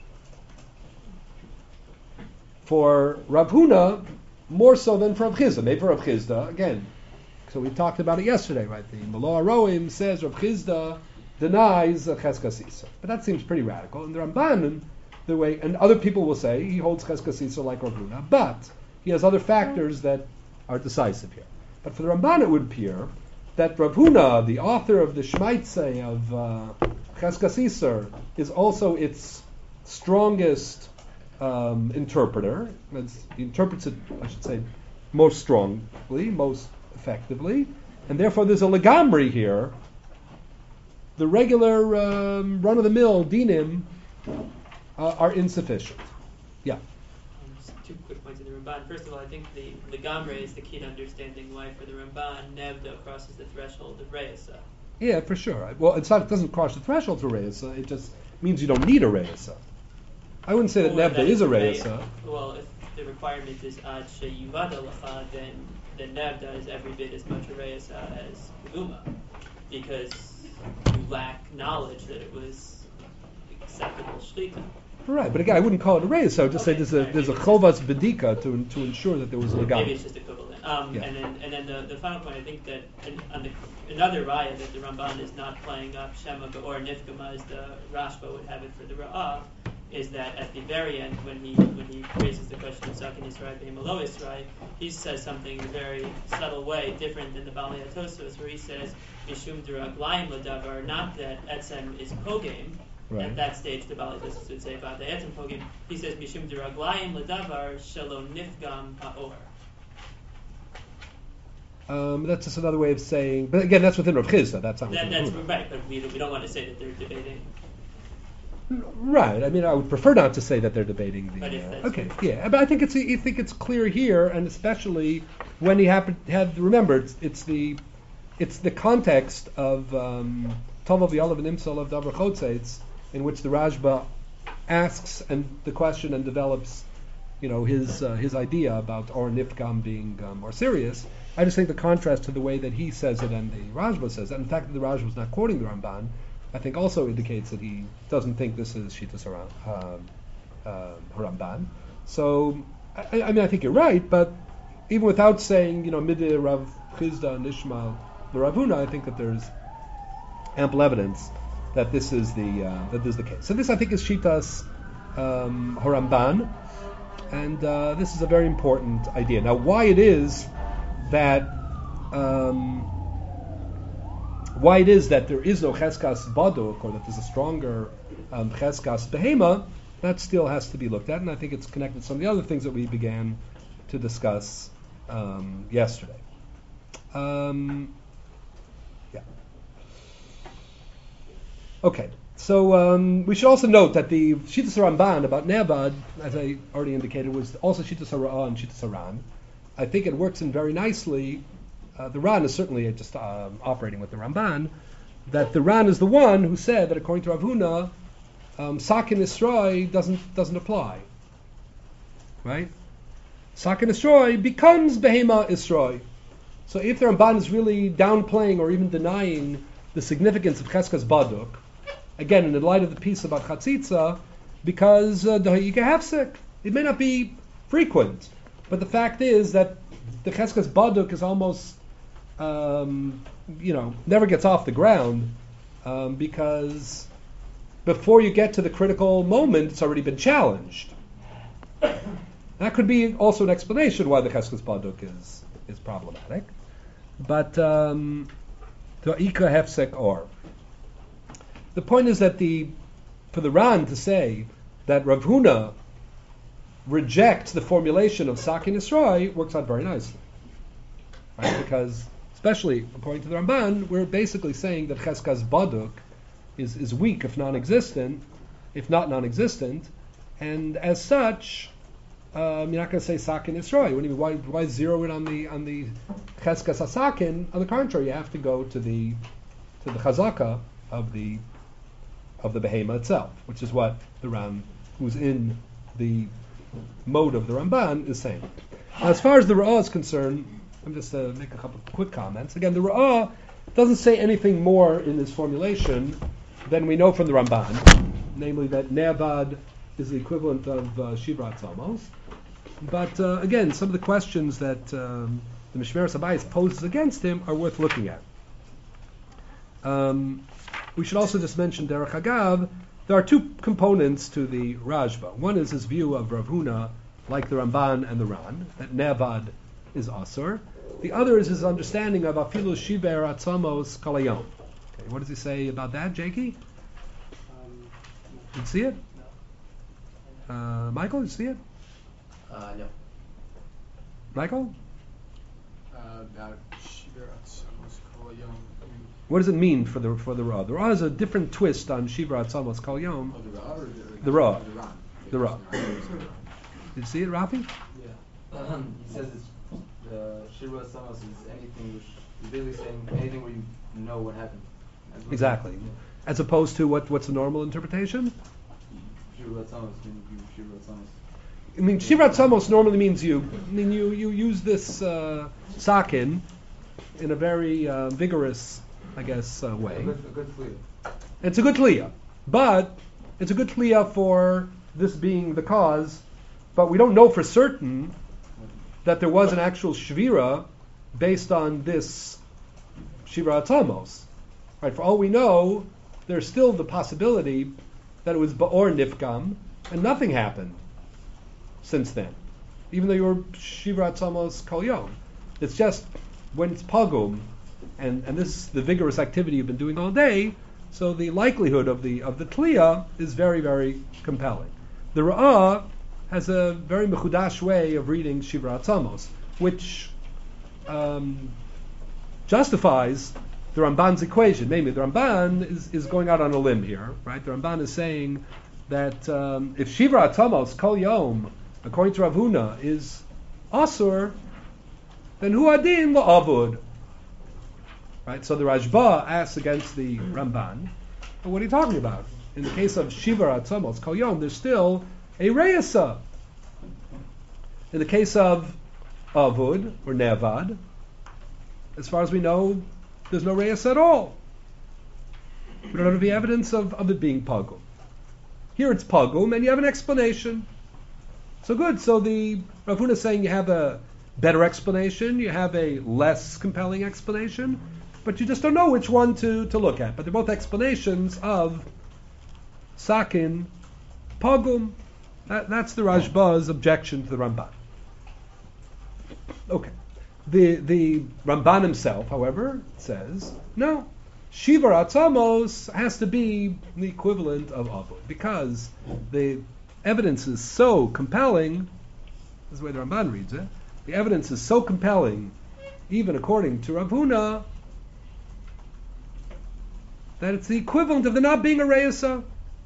For Rav Huna, more so than for Rav Chizda. Maybe for Rav Chizda, again. So we talked about it yesterday, right? The Maloa Roim says Rav Chizda denies cheskas iser, but that seems pretty radical. And the Ramban, the way, and other people will say he holds cheskas iser like Rav Huna, but he has other factors that are decisive here. But for the Ramban, it would appear that Rav Huna, the author of the Shmaitze of Cheskas Iser, is also its strongest interpreter. He interprets it, I should say, most strongly, most effectively, and therefore there's a legamri here. The regular run-of-the-mill dinim are insufficient. Yeah. Just 2 quick points in the Ramban. First of all, I think the Gamre is the key to understanding why for the Ramban, Nevda crosses the threshold of Reisa. Yeah, for sure. Well, it doesn't cross the threshold to Reisa, it just means you don't need a Reisa. I wouldn't say that Nevda is a Reisa. Well, if the requirement is Ad Sheyuvada Lacha, then Nevda is every bit as much a Reisa as Guma, because you lack knowledge that it was acceptable Shlita. Right, but again, I wouldn't call it a raise. So I would just say there's a chovas bedika to ensure that there was a legam. Maybe it's just equivalent. Yeah. And then the final point, I think that another raya that the Ramban is not playing up Shema or Nifkama as the Rashba would have it for the Ra'ah, is that at the very end, when he raises the question of Zaken Yisrael Behemalo Yisrael, he says something in a very subtle way, different than the Balei Atosos, where he says Mishum D'Raglayim L'Davar, not that Etzem is Pogame. Right. At that stage, the Balei Atosos would say about the Etzem Pogame. He says Mishum D'Raglayim L'Davar Shelo Nifgam Ha'or. That's just another way of saying, but again, that's within Rav Chizda. That's not within That's Rav Huna. right, but we don't want to say that they're debating. Right. I mean, I would prefer not to say that they're debating the. But if that's Okay. Yeah. But I think it's clear here, and especially when he had remember it's the context of Tov V'Yalav and Imsal of Davar Chotzeitz, in which the Rashba asks and the question and develops, his idea about or nifgam being more serious. I just think the contrast to the way that he says it and the Rashba says it, and the fact that the Rashba is not quoting the Ramban, I think also indicates that he doesn't think this is Shitas Haramban. So, I mean, I think you're right, but even without saying, Mideh Rav Chizda and Ishmael, the Rav Huna, I think that there's ample evidence that this is the case. So this, I think, is Shitas Haramban, and this is a very important idea. Now, why it is that there is no cheskas baduk, or that there's a stronger cheskas behema, that still has to be looked at, and I think it's connected to some of the other things that we began to discuss yesterday. Okay, so we should also note that the Shitas Ramban about Ne'avad, as I already indicated, was also Shitas Hara'ah and Shitas Haran. I think it works in very nicely. The Ran is certainly just operating with the Ramban, that the Ran is the one who said that according to Rav Huna, Sakin Isroi doesn't apply. Right? Sakin Isroi becomes Behema Isroi. So if the Ramban is really downplaying or even denying the significance of Cheskas Baduk, again, in the light of the piece about chatzitza, because the hayika hefsek, it may not be frequent, but the fact is that the cheskas baduk is almost, never gets off the ground, because before you get to the critical moment, it's already been challenged. That could be also an explanation why the cheskas baduk is problematic. But the ika hefsek or. The point is that for the Ran to say that Rav Huna rejects the formulation of Sakin Yisrael works out very nicely. Right? Because, especially according to the Ramban, we're basically saying that Cheskas Baduk is weak, if not non-existent, and as such, you're not going to say Sakin Yisrael. What do you mean? Why zero in on the Cheskas HaSakin? On the contrary, you have to go to the Chazaka of the Behema itself, which is what the Ram, who's in the mode of the Ramban, is saying. Now, as far as the Ra'ah is concerned, I'm just make a couple of quick comments. Again, the Ra'ah doesn't say anything more in this formulation than we know from the Ramban, namely that Ne'avad is the equivalent of Shivrat Tzamos. But again, some of the questions that the Mishmeres Habayis poses against him are worth looking at. We should also just mention Derech Hagav. There are two components to the Rajba. One is his view of Rav Huna, like the Ramban and the Ran, that Ne'avad is Asur. The other is his understanding of Afilu Shiver Atzamos Kalayom. Okay, what does he say about that, Jakey? Did you see it? No. Michael, did you see it? No. Michael? About Shiver Atzamos Kol Yom. What does it mean for the Ra? The Ra is a different twist on Shiva Atzamos Kol Yom. Oh, the Ra or The Ra. The Ra. The Ra. Did you see it, Rafi? Yeah. He says it's the Shiva Atzamos is anything which is basically saying anything where you know what happened. Exactly. As opposed to what's the normal interpretation? Shiva Atzamos means you Shiva Atzamos. I mean, Shiva Atzamos normally means you use this sakin in a very vigorous, I guess, way. A good fleet. It's a good tliya, but it's a good tliya for this being the cause, but we don't know for certain that there was an actual shvira based on this Shiva Atzamos. Right? For all we know, there's still the possibility that it was Ba'or Nifgam, and nothing happened since then. Even though you were Shiva Atzamos Kol Yom. It's just when it's Pagum, and this is the vigorous activity you've been doing all day, so the likelihood of the Tliya is very, very compelling. The Ra'ah has a very mechudash way of reading Shiva Atzamos, which justifies the Ramban's equation. Namely, the Ramban is going out on a limb here, right? The Ramban is saying that if Shiva Atzamos Kol Yom, according to Rav Huna, is Asur, then Hu Adin La'avud. Right? So the Rajba asks against the Ramban, but what are you talking about? In the case of Shiva Atzamos Kol Yom, there's still a Reyasa. In the case of Avud, or Ne'avad, as far as we know, there's no Reyasa at all. We don't have any evidence of it being Pagum. Here it's Pagum, and you have an explanation. So good. So the Rav Huna is saying you have a better explanation, you have a less compelling explanation, but you just don't know which one to look at. But they're both explanations of Sakin, Pagum. That's the Rajba's objection to the Ramban. Okay. The Ramban himself, however, says, no, Shiva Atzamos has to be the equivalent of Avud, because the evidence is so compelling, this is the way the Ramban reads it, the evidence is so compelling, even according to Rav Huna, that it's the equivalent of there not being a Reyasa.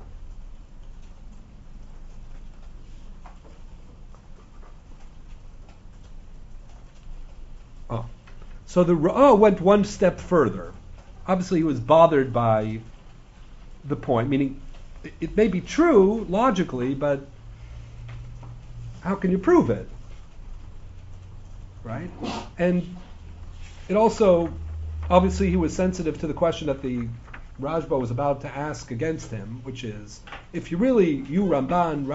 Oh. So the Ra'ah went one step further. Obviously he was bothered by the point, meaning it may be true logically, but how can you prove it? Right? And it also, obviously he was sensitive to the question that the Rajba was about to ask against him, which is, if you Ramban,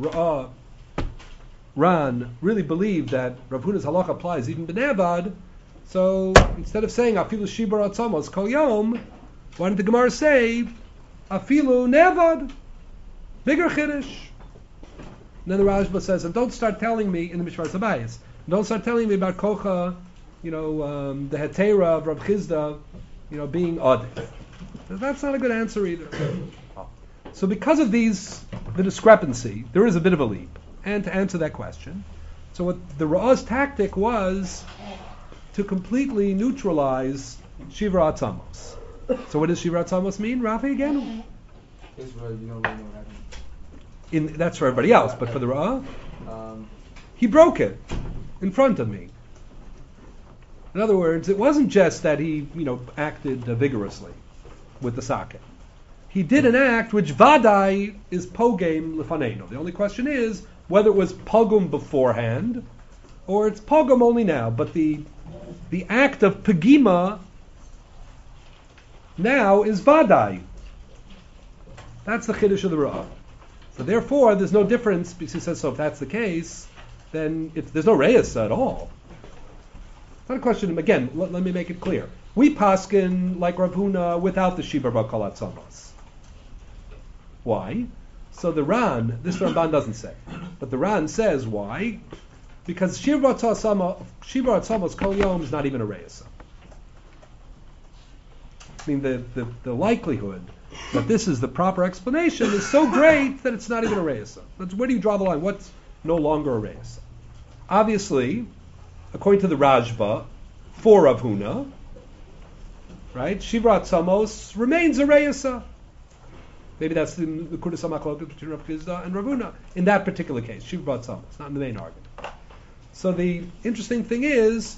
Ran, really believe that Rav Huna's halacha applies even b'ne'avad, so instead of saying afilu shibar atzamos kol yom, why didn't the Gemara say afilu ne'avad, bigger chiddush? And then the Rajba says, and don't start telling me in the Mishmar Sabayis, don't start telling me about kocha, the hetera of Rav Chizda, being adif. That's not a good answer either. So because of the discrepancy, there is a bit of a leap. And to answer that question, so what the Ra'ah's tactic was to completely neutralize Shivra Atzamos. So what does Shivra Atzamos mean, Rafi, again? Case where you don't really know what happened. That's for everybody else, but for the Ra'ah? He broke it in front of me. In other words, it wasn't just that he, acted vigorously with the socket. He did an act which vadai is pogam lefaneno. The only question is whether it was pogum beforehand or it's pogum only now. But the act of pagima now is vadai. That's the chiddush of the Ra'ah. So therefore, there's no difference, because he says, so if that's the case, then there's no reyes at all. It's not a question, again, let me make it clear. We paskin like Rav Huna without the Shibar B'Kol Atzamos. Why? So the Ran, this Ramban doesn't say, but the Ran says why? Because Shibar Atzamos Kol Yom is not even a reyes. I mean, the likelihood that this is the proper explanation is so great that it's not even a reyes. Where do you draw the line? What's no longer a reyes? Obviously, according to the Rajba, for Rav Huna, right, Shivra Atzamos remains a reyesa. Maybe that's the Kudas HaMachloket between Rav Chizda and Rav Huna in that particular case, Shivra Atzamos, not in the main argument. So the interesting thing is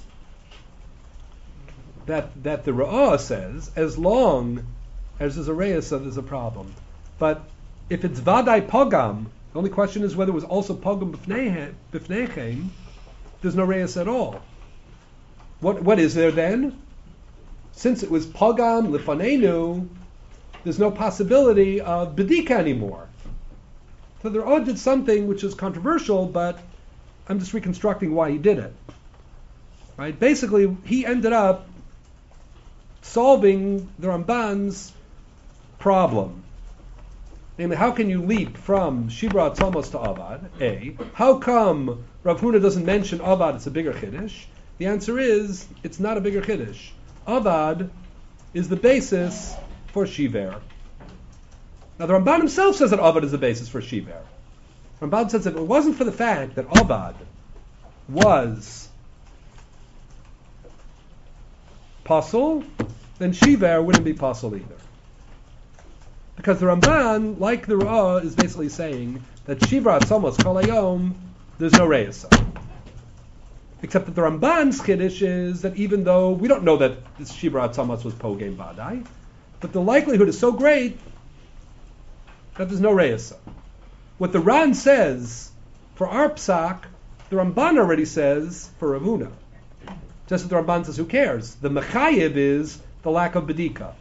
that the Ra'ah says, as long as there's a reyesa, there's a problem. But if it's Vadai Pogam, the only question is whether it was also Pogam B'fnechem, there's no reyes at all. What is there then? Since it was Pogam Lefanenu, there's no possibility of Bedika anymore. So the Ra'ah did something which is controversial, but I'm just reconstructing why he did it. Right? Basically, he ended up solving the Ramban's problem. Namely, how can you leap from Shibra Atzamos to Avad? A. How come Rav Huna doesn't mention Avad, it's a bigger Chiddush? The answer is, it's not a bigger Chiddush. Avad is the basis for Shiver. Now the Ramban himself says that Avad is the basis for Shiver. Ramban says that if it wasn't for the fact that Avad was Pasul, then Shiver wouldn't be Pasul either. Because the Ramban, like the Ra'ah, is basically saying that Shivra Atzamos Kol Hayom, there's no reyesa. Except that the Ramban's Chiddush is that even though we don't know that this Shivra Atzamos was Pogam Vadai, but the likelihood is so great that there's no reyesa. What the Ran says for our psak, the Ramban already says for Rav Huna. Just that the Ramban says, who cares? The Mechayiv is the lack of Bedika.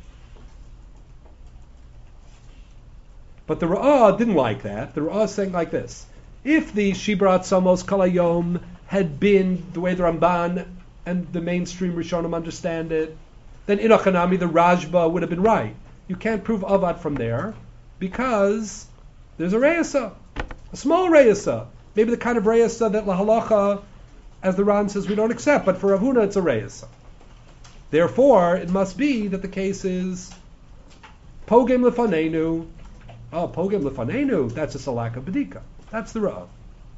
But the Ra'ah didn't like that. The Ra'ah is saying like this. If the Shibra Atzamos Kol Hayom had been the way the Ramban and the mainstream Rishonim understand it, then in Achanami the Rajba would have been right. You can't prove Avad from there because there's a Reyesa, a small Reyesa. Maybe the kind of Reyesa that Lahalacha, as the Ran says, we don't accept, but for Rav Huna it's a Reyesa. Therefore, it must be that the case is Pogam Lefanenu. Oh, Pogam Lefanenu, that's just a lack of Bedika. That's the Ra'ah.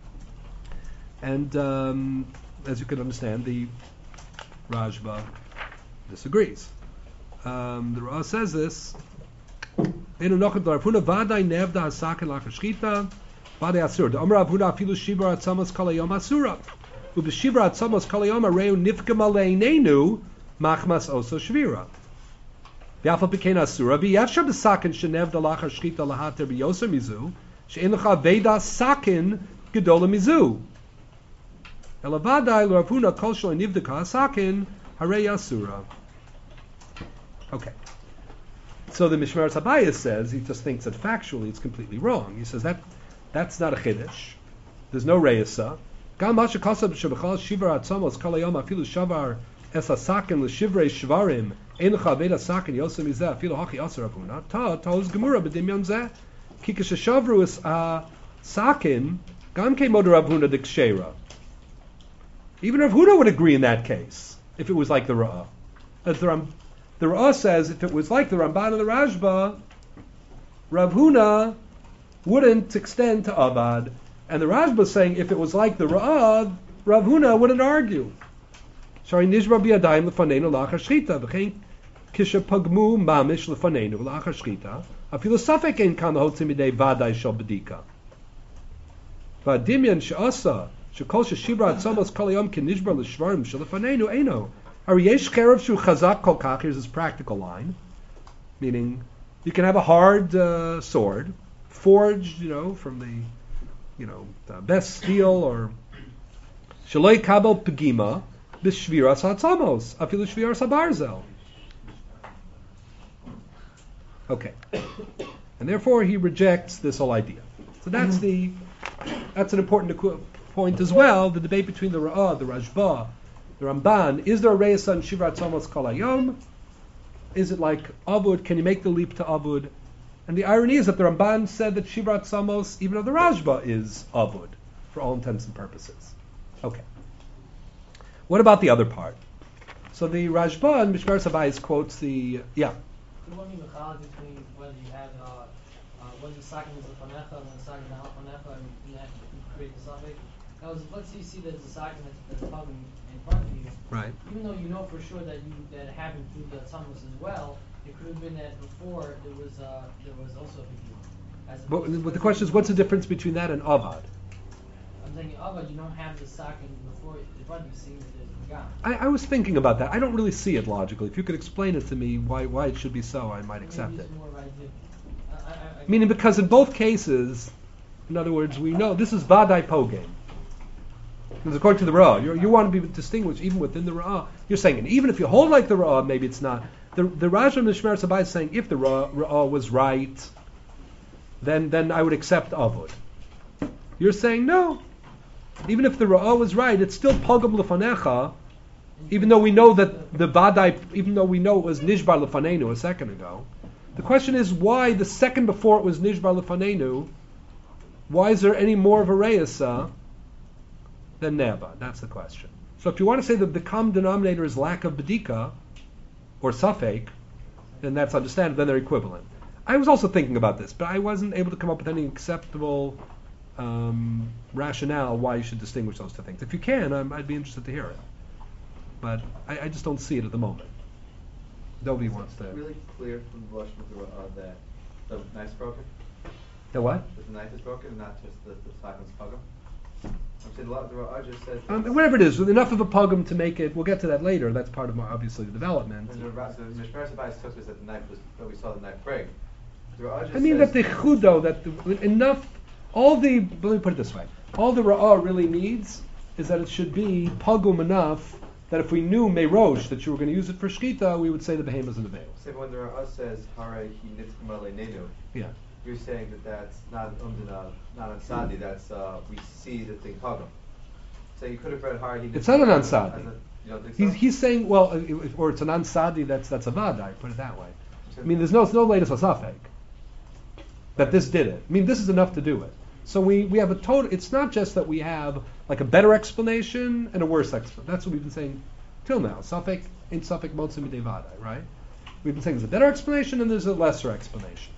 And as you can understand, the Rajba disagrees. The Ra'ah says this. Enu nochem Rav Huna vaday nevda hasaken lachashchita vaday asur. The Amar Rav Huna afilu shibra atzamos kol hayom asura. Ubeshibra atzamos kol hayom areu nifgam aleinenu machmas oso shvira. V'afal pikein asura v'yefshar b'saken shenevda lachashchita lahater b'yoser mizu she'en lecha veda saken gedola mizu. Elavadai Rav Huna kol shlo nivdaka hasaken harei asura. Okay. So the Mishmeres Habayis says, he just thinks that factually it's completely wrong. He says that's not a chiddush. There's no reisa. Gam masha kasab shebachal shivar atzamos kol hayom afilu shavar es hasaken l'shivrei shvarim ein lecha aved hasaken yosem mizeh afilu hachi aser avuna ta uz gemura b'dimyon zeh ki k'sheshavru es saken gam kemod Rav Huna d'kshera. Even Rav Huna would agree in that case if it was like the Ra'ah. The Ra'ah says if it was like the Ramban and the Rashba, Rav Huna wouldn't extend to Avad. And the Rashba is saying if it was like the Ra'ah, Rav Huna wouldn't argue. Shari nishra biyadayim lefanenu la'achar shchita v'chein kisha pagmu mamish lefanenu la'achar shchita afilu safek ein kan hotzim midei vaday shel bedika. V'adimyan she'asa shekol sheshibra atzamos kol hayom kinishbar l'shvarim shel lefanenu eino. Here's this practical line, meaning you can have a hard sword, forged, from the best steel, or shaloi kabel pegima b'shviras hatzamos afilu shviras habarzel. Okay, and therefore he rejects this whole idea. So that's an important point as well. The debate between the Ra'ah, the Rashba, the Ramban, is there a reisa on Shivrat Tzamos Kol Hayom? Is it like Avud? Can you make the leap to Avud? And the irony is that the Ramban said that Shivrat Tzamos, even though the Rashba is Avud, for all intents and purposes. Okay. What about the other part? So the Rashba in Mishmeres Habayis quotes the, There won't be mechal between whether you have, whether the sakin is a fanecha and the sakin is not a fanecha, and you have to create the suffix. Now, let's say you see there's a sakin that's plugging in front of you. right. Even though you know for sure that it happened through the tzamos as well, it could have been that before there was also a big But the question is, what's the difference between that and Avad? I'm thinking Avad, you don't have the sakin before in front of you seeing that there's a gam. I was thinking about that. I don't really see it logically. If you could explain it to me, why it should be so, I might accept it. Meaning, because in both cases, in other words, we know this is Vadai Pogem. Because according to the Ra'ah, you want to be distinguished even within the Ra'ah. You're saying, and even if you hold like the Ra'ah, maybe it's not. The Raja Mishmeres Habayis is saying, if the Ra'ah was right, then I would accept Avud. You're saying, no. Even if the Ra'ah was right, it's still Pogam Lefanecha, even though we know that the Vadai, even though we know it was Nishbar Lefanenu a second ago. The question is, why the second before it was Nishbar Lefanenu, why is there any more of a Reisa than Neba? That's the question. So if you want to say that the common denominator is lack of Bedika, or Safek, then that's understandable, then they're equivalent. I was also thinking about this, but I wasn't able to come up with any acceptable rationale why you should distinguish those two things. If you can, I'd be interested to hear it. But I just don't see it at the moment. Nobody wants to. It's really clear from the Lashon of the Ra'ah that the knife is broken? The what? That the knife is broken and not just the sakin's pogum? I'm saying the Ra'ah just says... Whatever it is, with enough of a pogum to make it, we'll get to that later, that's part of obviously the development. And the Mishmeres Habayis took us that the knife was, that we saw the knife break. The Ra'ah just that the chudo, enough, let me put it this way, all the Ra'ah really needs is that it should be pogum enough that if we knew Meirosh that you were going to use it for Shkita, we would say the behemoth in the veil. So when the Ra'ah says, Hare hi nitzkum aleinenu, Yeah. you're saying that that's not umdina, not ansadi, that's, we see the thing pogum. So you could have read Hare hi nitzkum. It's not an ansadi. You don't think so? He's saying, well, or it's an ansadi, that's a vadai, put it that way. I mean, there's no latest asafek that this did it. I mean, this is enough to do it. So we have a total, it's not just that we have like a better explanation and a worse explanation. That's what we've been saying till now. Safek, in Safek Motzim Vadai, right? We've been saying there's a better explanation and there's a lesser explanation.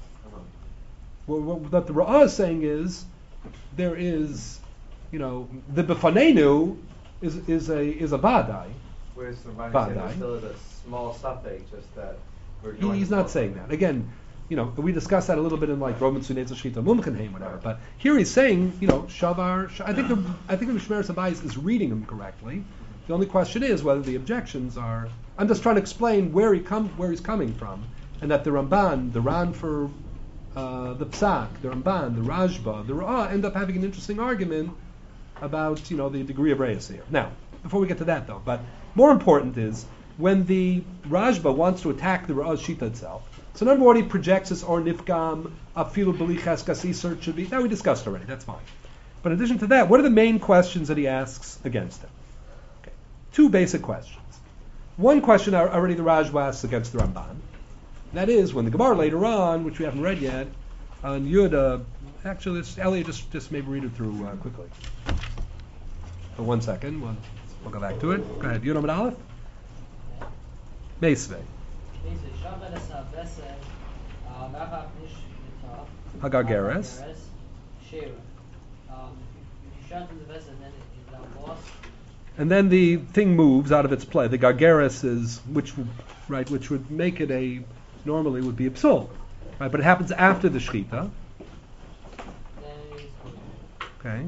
What the Ra'ah is saying is, there is, the Befanenu is a Vadai. Whereas the Ramban is saying there's still a small suffix, just that we're ignoring. He's not saying that. Again, we discussed that a little bit in like Roman Sunetza Shchita Mumchenheim, whatever. But here he's saying, Shavar. I think the Mishmeres Habayis is reading him correctly. The only question is whether the objections are. I'm just trying to explain where he's coming from, and that the Ramban, the Ran for the Psak, the Ramban, the Rashba, the Ra'ah end up having an interesting argument about the degree of Reyes here. Now, before we get to that though, but more important is when the Rashba wants to attack the Ra'ah's Shita itself. So number one, he projects this or nifgam afilu belichas kasisur should be. That we discussed already. That's fine. But in addition to that, what are the main questions that he asks against him? Okay. Two basic questions. One question already the Rajwa asks against the Ramban. That is when the Gemara later on, which we haven't read yet, on Yud. Actually, Elliot, just maybe read it through quickly. For 1 second, we'll go back to it. Go ahead. Yud Amud Aleph. Meisvei. Hagargeres. And then the thing moves out of its play. The gargeres is which would make it normally would be a psul, right? But it happens after the shechita. Okay.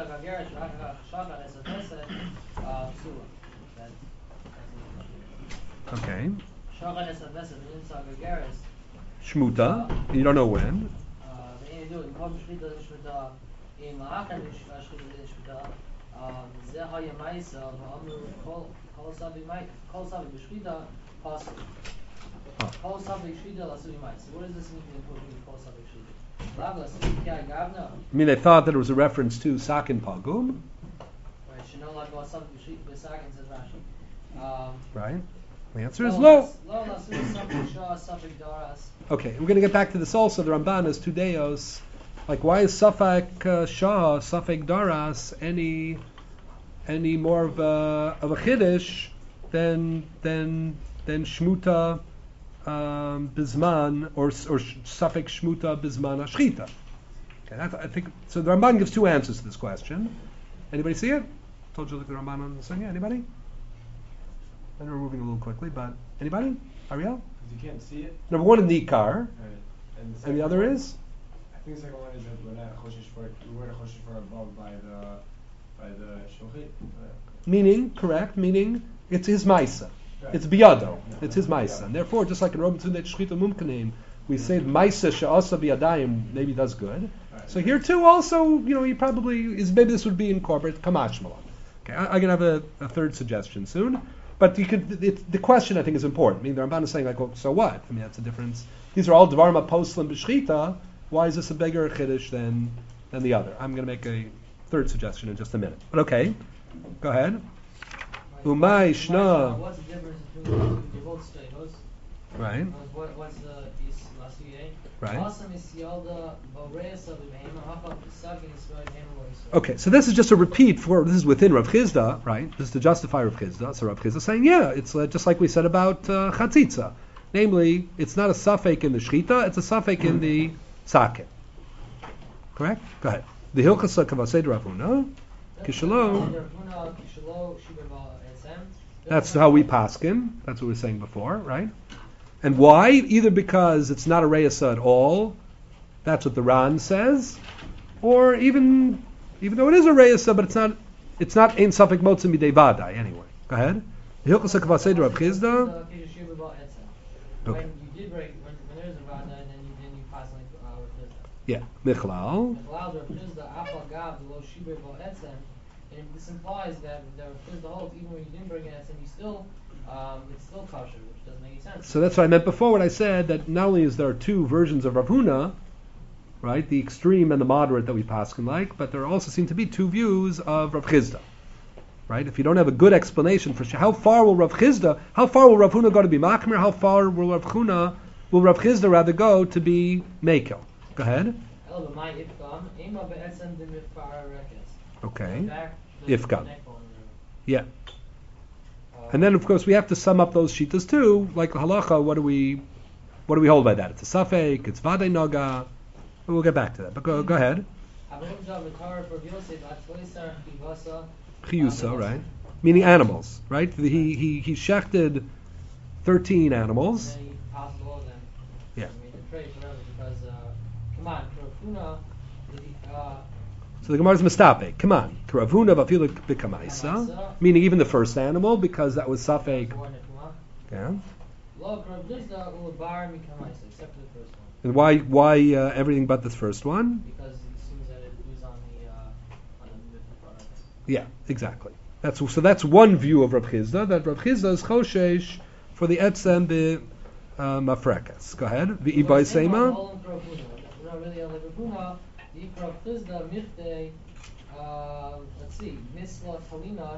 Okay. Shmuta. You don't know when. What does this mean in I mean, they thought that it was a reference to Sakin Pagum. Right. The answer is lo. Okay, we're going to get back to this also. The Ramban has two deos. Like, why is Safek Shah, Safek Daras any more of a chiddush than Shmuta Bisman or Safek Shmuta Bisman Ashchita? Okay, I think so. The Ramban gives two answers to this question. Anybody see it? Told you to look at the Ramban on the thing. Anybody? I know we're moving a little quickly, but anybody? Ariel? Because you can't see it. Number one in Nikar, Right. and the other is? I think the second one is that we're not choshesh for above by the shochet. Meaning it's his maisa. Right. It's biyado. It's his maisa. And therefore, just like in Robin Tundet Shchita Mumkanim, we say maisa she'asa biyadayim maybe does good. Right. So here too, also, he probably is. Maybe this would be incorporated kamash malon. Okay, I'm gonna have a third suggestion soon. But you could. The question I think is important. I mean, the Ramban is saying like, well, so what? I mean, that's a difference. These are all dvarim poslim b'shchita. Why is this a bigger chiddush than the other? I'm going to make a third suggestion in just a minute. But okay, go ahead. Umay shna. What's the difference between the both status? Right. What's the is lasuye? Right. Okay. Okay, so this is just a repeat this is within Rav Chizda, right? This is to justify Rav Chizda. So Rav Chizda is saying, yeah, it's just like we said about chatzitza. Namely, it's not a suffix in the shchita, it's a suffix in the sakin. Correct? Go ahead. The Hilchas Kavased Rav Huna, Kishalo. That's how we paskin. That's what we were saying before, right? And why? Either because it's not a reisa at all, that's what the Ran says, or even though it is a reisa, but it's not ein safek motzim midei vadai anyway. Go ahead. The Hilchos HaKavased Rav Chizda. When you did break, when there is a vada, and then you pass like Rav Chizda. Yeah, Michlal. Michlal Rav Chizda afal gav lo shiber bo etzem, and this implies that Rav Chizda holds even when you didn't bring an etzem, you still it's still kosher, which doesn't make any sense. So that's what I meant before when I said that not only is there two versions of Rav Huna, right, the extreme and the moderate that we paskin like, but there also seem to be two views of Rav Chizda. Right? If you don't have a good explanation for how far will Rav Huna go to be Machmir? How far will Rav Chizda rather go to be Mekel? Go ahead. Okay. Ifgam. Yeah. And then of course we have to sum up those shitas too. Like halacha, what do we hold by that? It's a safek, it's vadei noga. We'll get back to that. But go ahead. Chiyusa, right? Meaning animals, right? He shechted 13 animals. And then he passed all of them. Yeah. I mean, the trade forever because So the Gemara is mistape. Come on, Karavuna b'afilu b'kamaisa, meaning even the first animal because that was safek. Yeah. Except for the first one. And why everything but the first one? Because it seems that it was on the product. Yeah, exactly. That's one view of Rav Chizda, that Rav Chizda is choshesh for the etzem mafrekas. Go ahead. Well, V'ibai it's in seima. all in Rav Huna. Not really on Rav Huna. The Ikra Chizda Miftei. Let's see. Misla Chalinan.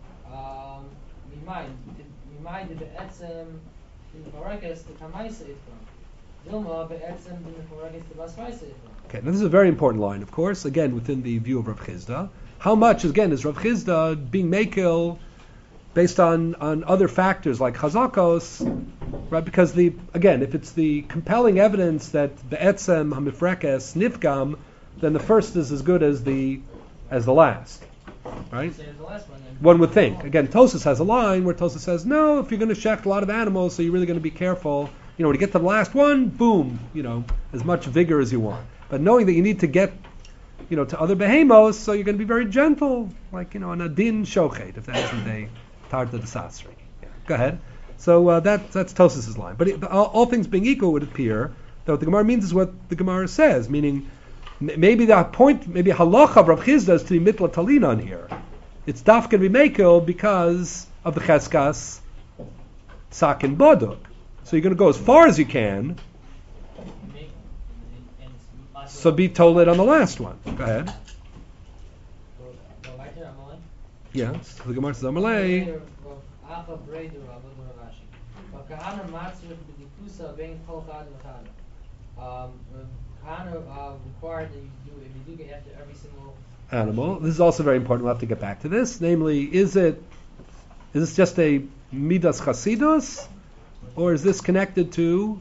Mimai de be'etzem in Farakes the Kamaisa Ikra. Dilma be'etzem in the Farakes the Basraisa Ikra. Okay, now this is a very important line, of course. Again, within the view of Rav Chizda. How much, again, is Rav Chizda being makil based on other factors like chazakos, right? Because if it's the compelling evidence that the etzem hamifrekes nifgam, then the first is as good as the last, right? Say the last one, then. One would think. Again, Tosas has a line where Tosas says, no, if you're going to shecht a lot of animals, so you're really going to be careful. When you get to the last one, boom, as much vigor as you want. But knowing that you need to get to other behemos, so you're going to be very gentle, like, an adin shochet, if that isn't a tarta de sasri. Yeah. Go ahead. So that's Tosas' line. But all things being equal, it would appear that what the Gemara means is what the Gemara says, meaning maybe the point, maybe halacha of Rav Chizda is to be mitla talinan here. It's daf going to be mekel because of the cheskas sakin boduk. So you're going to go as far as you can. So be told on the last one. Go ahead. Yes. The Gemara says Amalei. Required that you do get after every single animal. This is also very important. We'll have to get back to this. Namely, is this just a midas chasidus, or is this connected to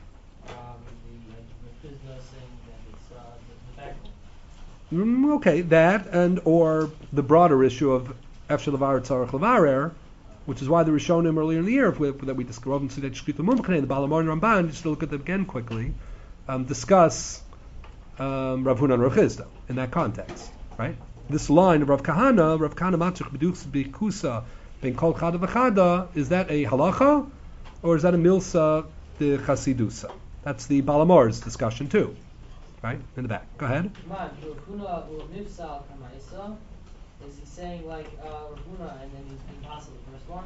okay, that and or the broader issue of efshel levarer tzarich levarer, which is why the Rishonim earlier in the year that we discussed in the Balamor and Ramban, just to look at them again quickly, discuss Rav Huna and Rav Chizda in that context, right? This line of Rav Kahana matzich b'kusa ben kol chada v'chada, is that a halacha or is that a milsa de chasidusa? That's the Balamor's discussion too. Right? In the back. Go ahead. Is he saying like Rav Huna and then he's being possible the first one?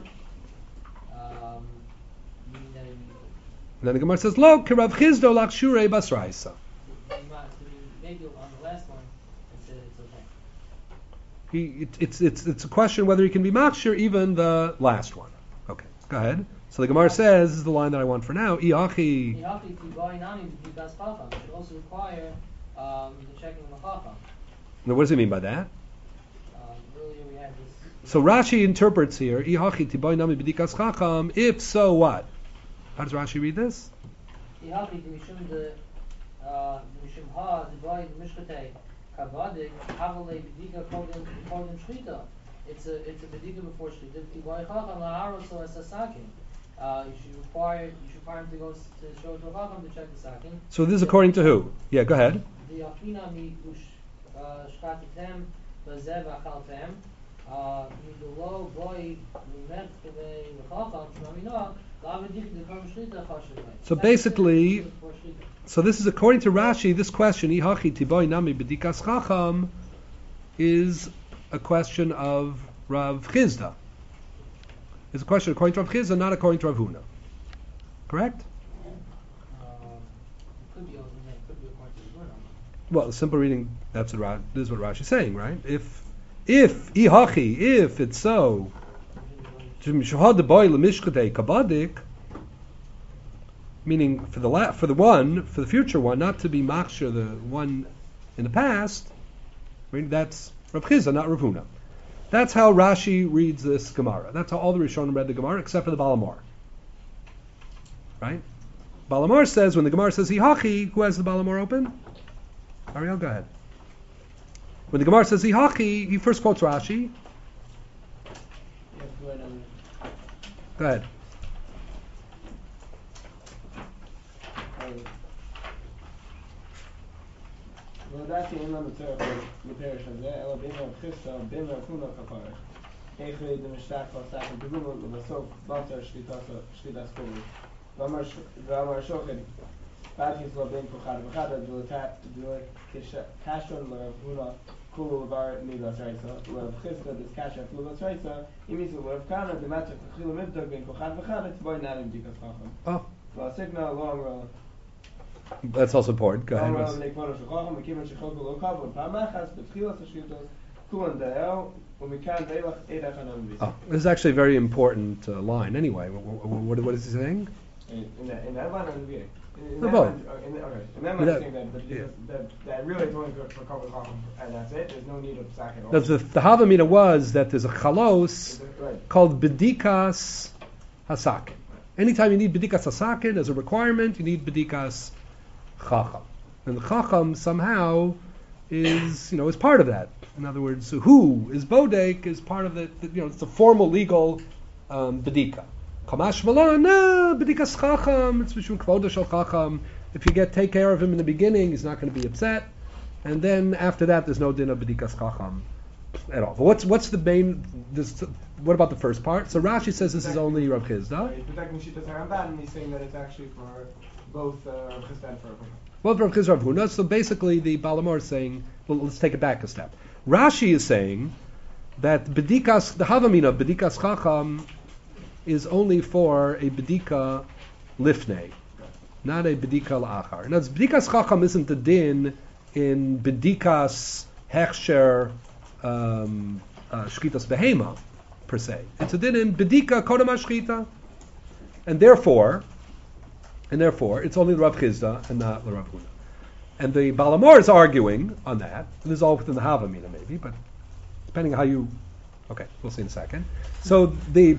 Meaning that and then the Gemara says, Lo, ki Rav Chizda lach shurei basraisa. Maybe on the last one, it's okay. It's a question whether he can be makshir even the last one. Okay, go ahead. So the Gemara says, this is the line that I want for now, Iachi. Should also require the checking of the chacham. Now what does he mean by that? Earlier we had this. So Rashi interprets here, Iachi tiboy nami b'dikas chacham, if so what? How does Rashi read this? Iachi mishum the mishum ha the boy the mishkatei kabadik havalei b'dika kodem shchita. It's a b'dika before shchita. Tiboy chacham la'aros so as a sakin. You should require him to go to show to Chacham to check the sakin. So this is according to who? Yeah, go ahead. The Yachina mi shkatitem bazev achaltem midulo boy mimet kevei v'chacham shmamino la'avedik the korban shlita chashuv. So basically, so this is according to Rashi. This question, Ihachi tiboy nami b'dikas chacham, is a question of Rav Chizda. It's a question according to Rav Chizda, not according to Rav Huna. Correct? It could be according to Rav Huna. Well, the simple reading, this is what Rashi is saying, right? If it's so, meaning for the future one, not to be machshir the one in the past, I mean, that's Rav Chizda, not Rav Huna. That's how Rashi reads this Gemara. That's how all the Rishonim read the Gemara, except for the Balamor. Right? Balamor says, when the Gemara says Hihachi, who has the Balamor open? Ariel, go ahead. When the Gemara says Hihachi, he first quotes Rashi. Go ahead. ודעתי אין לנו צורך לפרש הזה, אלא בין רב חיסדא בין רב הונא כפרש. איך דמשתח ועסק בגונו ובסוף בצר שליטת ספורט. ואמר שוחד, פתחיס לו בין כוחד וחד, כששון לרב הונא כולו לבר מידס רייסה, לרב חיסדא דסקשת לובס רייסה, אם יסו לרב כהנא דמצ'ק תחילו מבדוק בין כוחד וחד, בואי נעלים בדיקת חכם. La signa long row. That's also important. Go ahead, Long row Russ. nekvano shechacham mekimen shechacham lo kav pamachas betchilas hashiltos kulan da'el umikan veilach edach anam vis. Oh, this is actually a very important line. Anyway, what is he saying? In that line or in the beginning? In Both. that line, in that line, That- saying yeah. that really is only good for Kavod Chacham, and that's it. There's no need of sack at all. The Havamina was that there's a chalos Right. called bedikas hasakin. Anytime you need bedikas hasakin as a requirement, you need bedikas chacham. And the chacham somehow is part of that. In other words, who is bodek is part of it's a formal legal bedika. Kamash malan, no, bedikas chacham, it's mishum kvoda shel chacham. If you take care of him in the beginning, he's not going to be upset. And then after that, there's no din of bedikas chacham at all. But what's the main? What about the first part? So Rashi says this is only Rav Chisda. He's protecting Shittas Haramban, and he's saying that it's actually for both Rav Chisda and for Rav Huna. Well, Rav Chisda, Rav Huna. So basically, the Balamor is saying, well, let's take it back a step. Rashi is saying that the Havamina of bedikas chacham is only for a bedika lifnei, not a bedika la'achar. Now, bedikas chacham isn't the din in bedikas hechsher shkitas behema per se. It's a din in bedika kodem hashchita, and therefore, it's only the Rav Chisda and not the Rav Huna. And the Balamor is arguing on that. This is all within the Havamina, maybe, but depending on how you. Okay, we'll see in a second. So the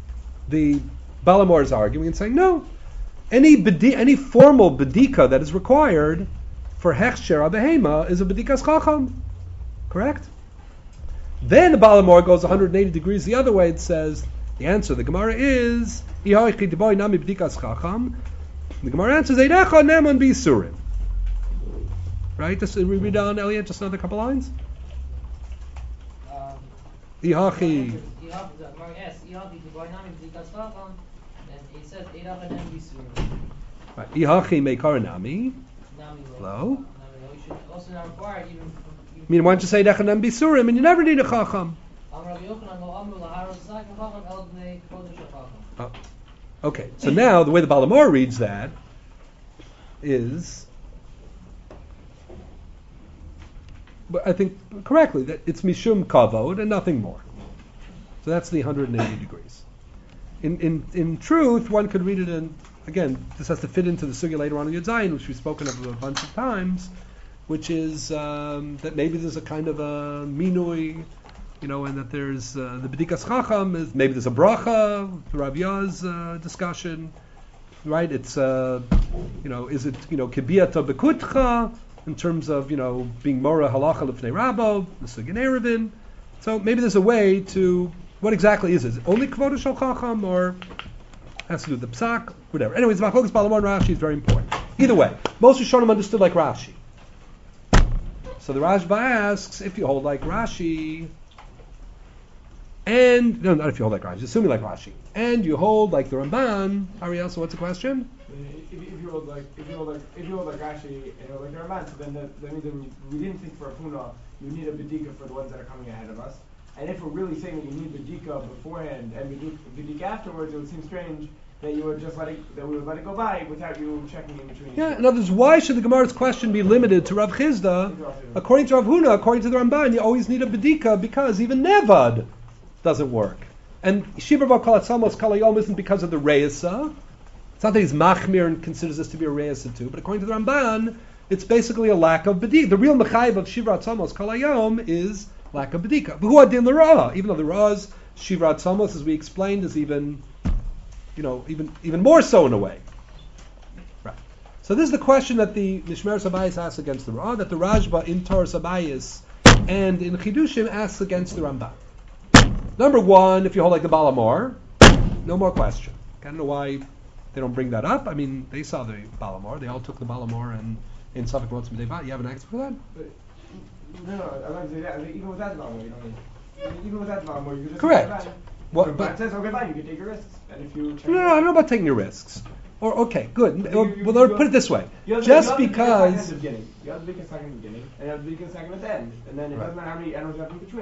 Balamor is arguing and saying no. Any formal bedika that is required for hechsher abehema is a bedikas chacham, correct? Then the Balamor goes 180 degrees the other way. It says the answer. The Gemara is nami bedikas chacham. The Gemara answers eidecha neman b'isurim. Right? We read on Elliot just another couple lines. Ihachi. And it says Eidach and then Yisur. Right. Ihachi mekaranami. Hello. We should also not require even. I mean, why don't you say Dechanam Bisurim and you never need a Chacham? Oh. Okay, so now the way the Balamor reads that is, but I think correctly, that it's Mishum Kavod and nothing more. So that's the 180 degrees. In truth, one could read it in, again, this has to fit into the sugya later on in Yud Zayin, which we've spoken of a bunch of times, which is that maybe there's a kind of a minui, and that there's the bedikas chacham is maybe there's a bracha, Rav Yah's discussion, right? It's is it kibiyata bekutcha in terms of being mora halacha lefnei rabbo, the sugya erevin. So maybe there's a way to what exactly is it? Is it only kvoda shel chacham or has to do with the psak, whatever. Anyways, Machlokas Balamor and Rashi is very important. Either way, most Rishonim understood like Rashi. So the Rashba asks, if you hold like Rashi, and no, not if you hold like Rashi, assuming like Rashi, and you hold like the Ramban, Ariel. So what's the question? If you hold like Rashi and hold like the Ramban, so then that means that we didn't think for a Puna you need a bedika for the ones that are coming ahead of us. And if we're really saying that you need bedika beforehand and bedika afterwards, it would seem strange that you would just we would let it go by without you checking in between. Yeah, in other words, why should the Gemara's question be limited to Rav Chisda? According to Rav Huna, according to the Ramban, you always need a bedika because even Nevad doesn't work. And Shibur B'Kalat Samos Kalayom isn't because of the Reisa. It's not that he's Machmir and considers this to be a Reisa too, but according to the Ramban, it's basically a lack of bedika. The real Mechayiv of Shivrat Samos Kalayom is lack of bedika. But who adin the Ra? Even though the Ra's Shivrat Samos, as we explained, is even more so in a way. Right. So this is the question that the Mishmer Sabayis asks against the Ra, that the Rashba in Torah Sabayis and in Chidushim asks against the Ramban. Number one, if you hold like the Balamor, no more question. I don't know why they don't bring that up. I mean, they saw the Balamor. They all took the Balamor and in Safek Motzim Devat. You have an answer for that? No, I'm not saying that. I mean, even with that Balamor, you don't need. Even with that Balamor, you can just correct. But it says, okay, fine, you can take your risks. And if you check no, I don't know about taking your risks. Or, okay, good. Well, put it this way. Just because... You have the biggest second at the beginning, and you have the biggest second at the end. And then it doesn't matter how many animals you have in between.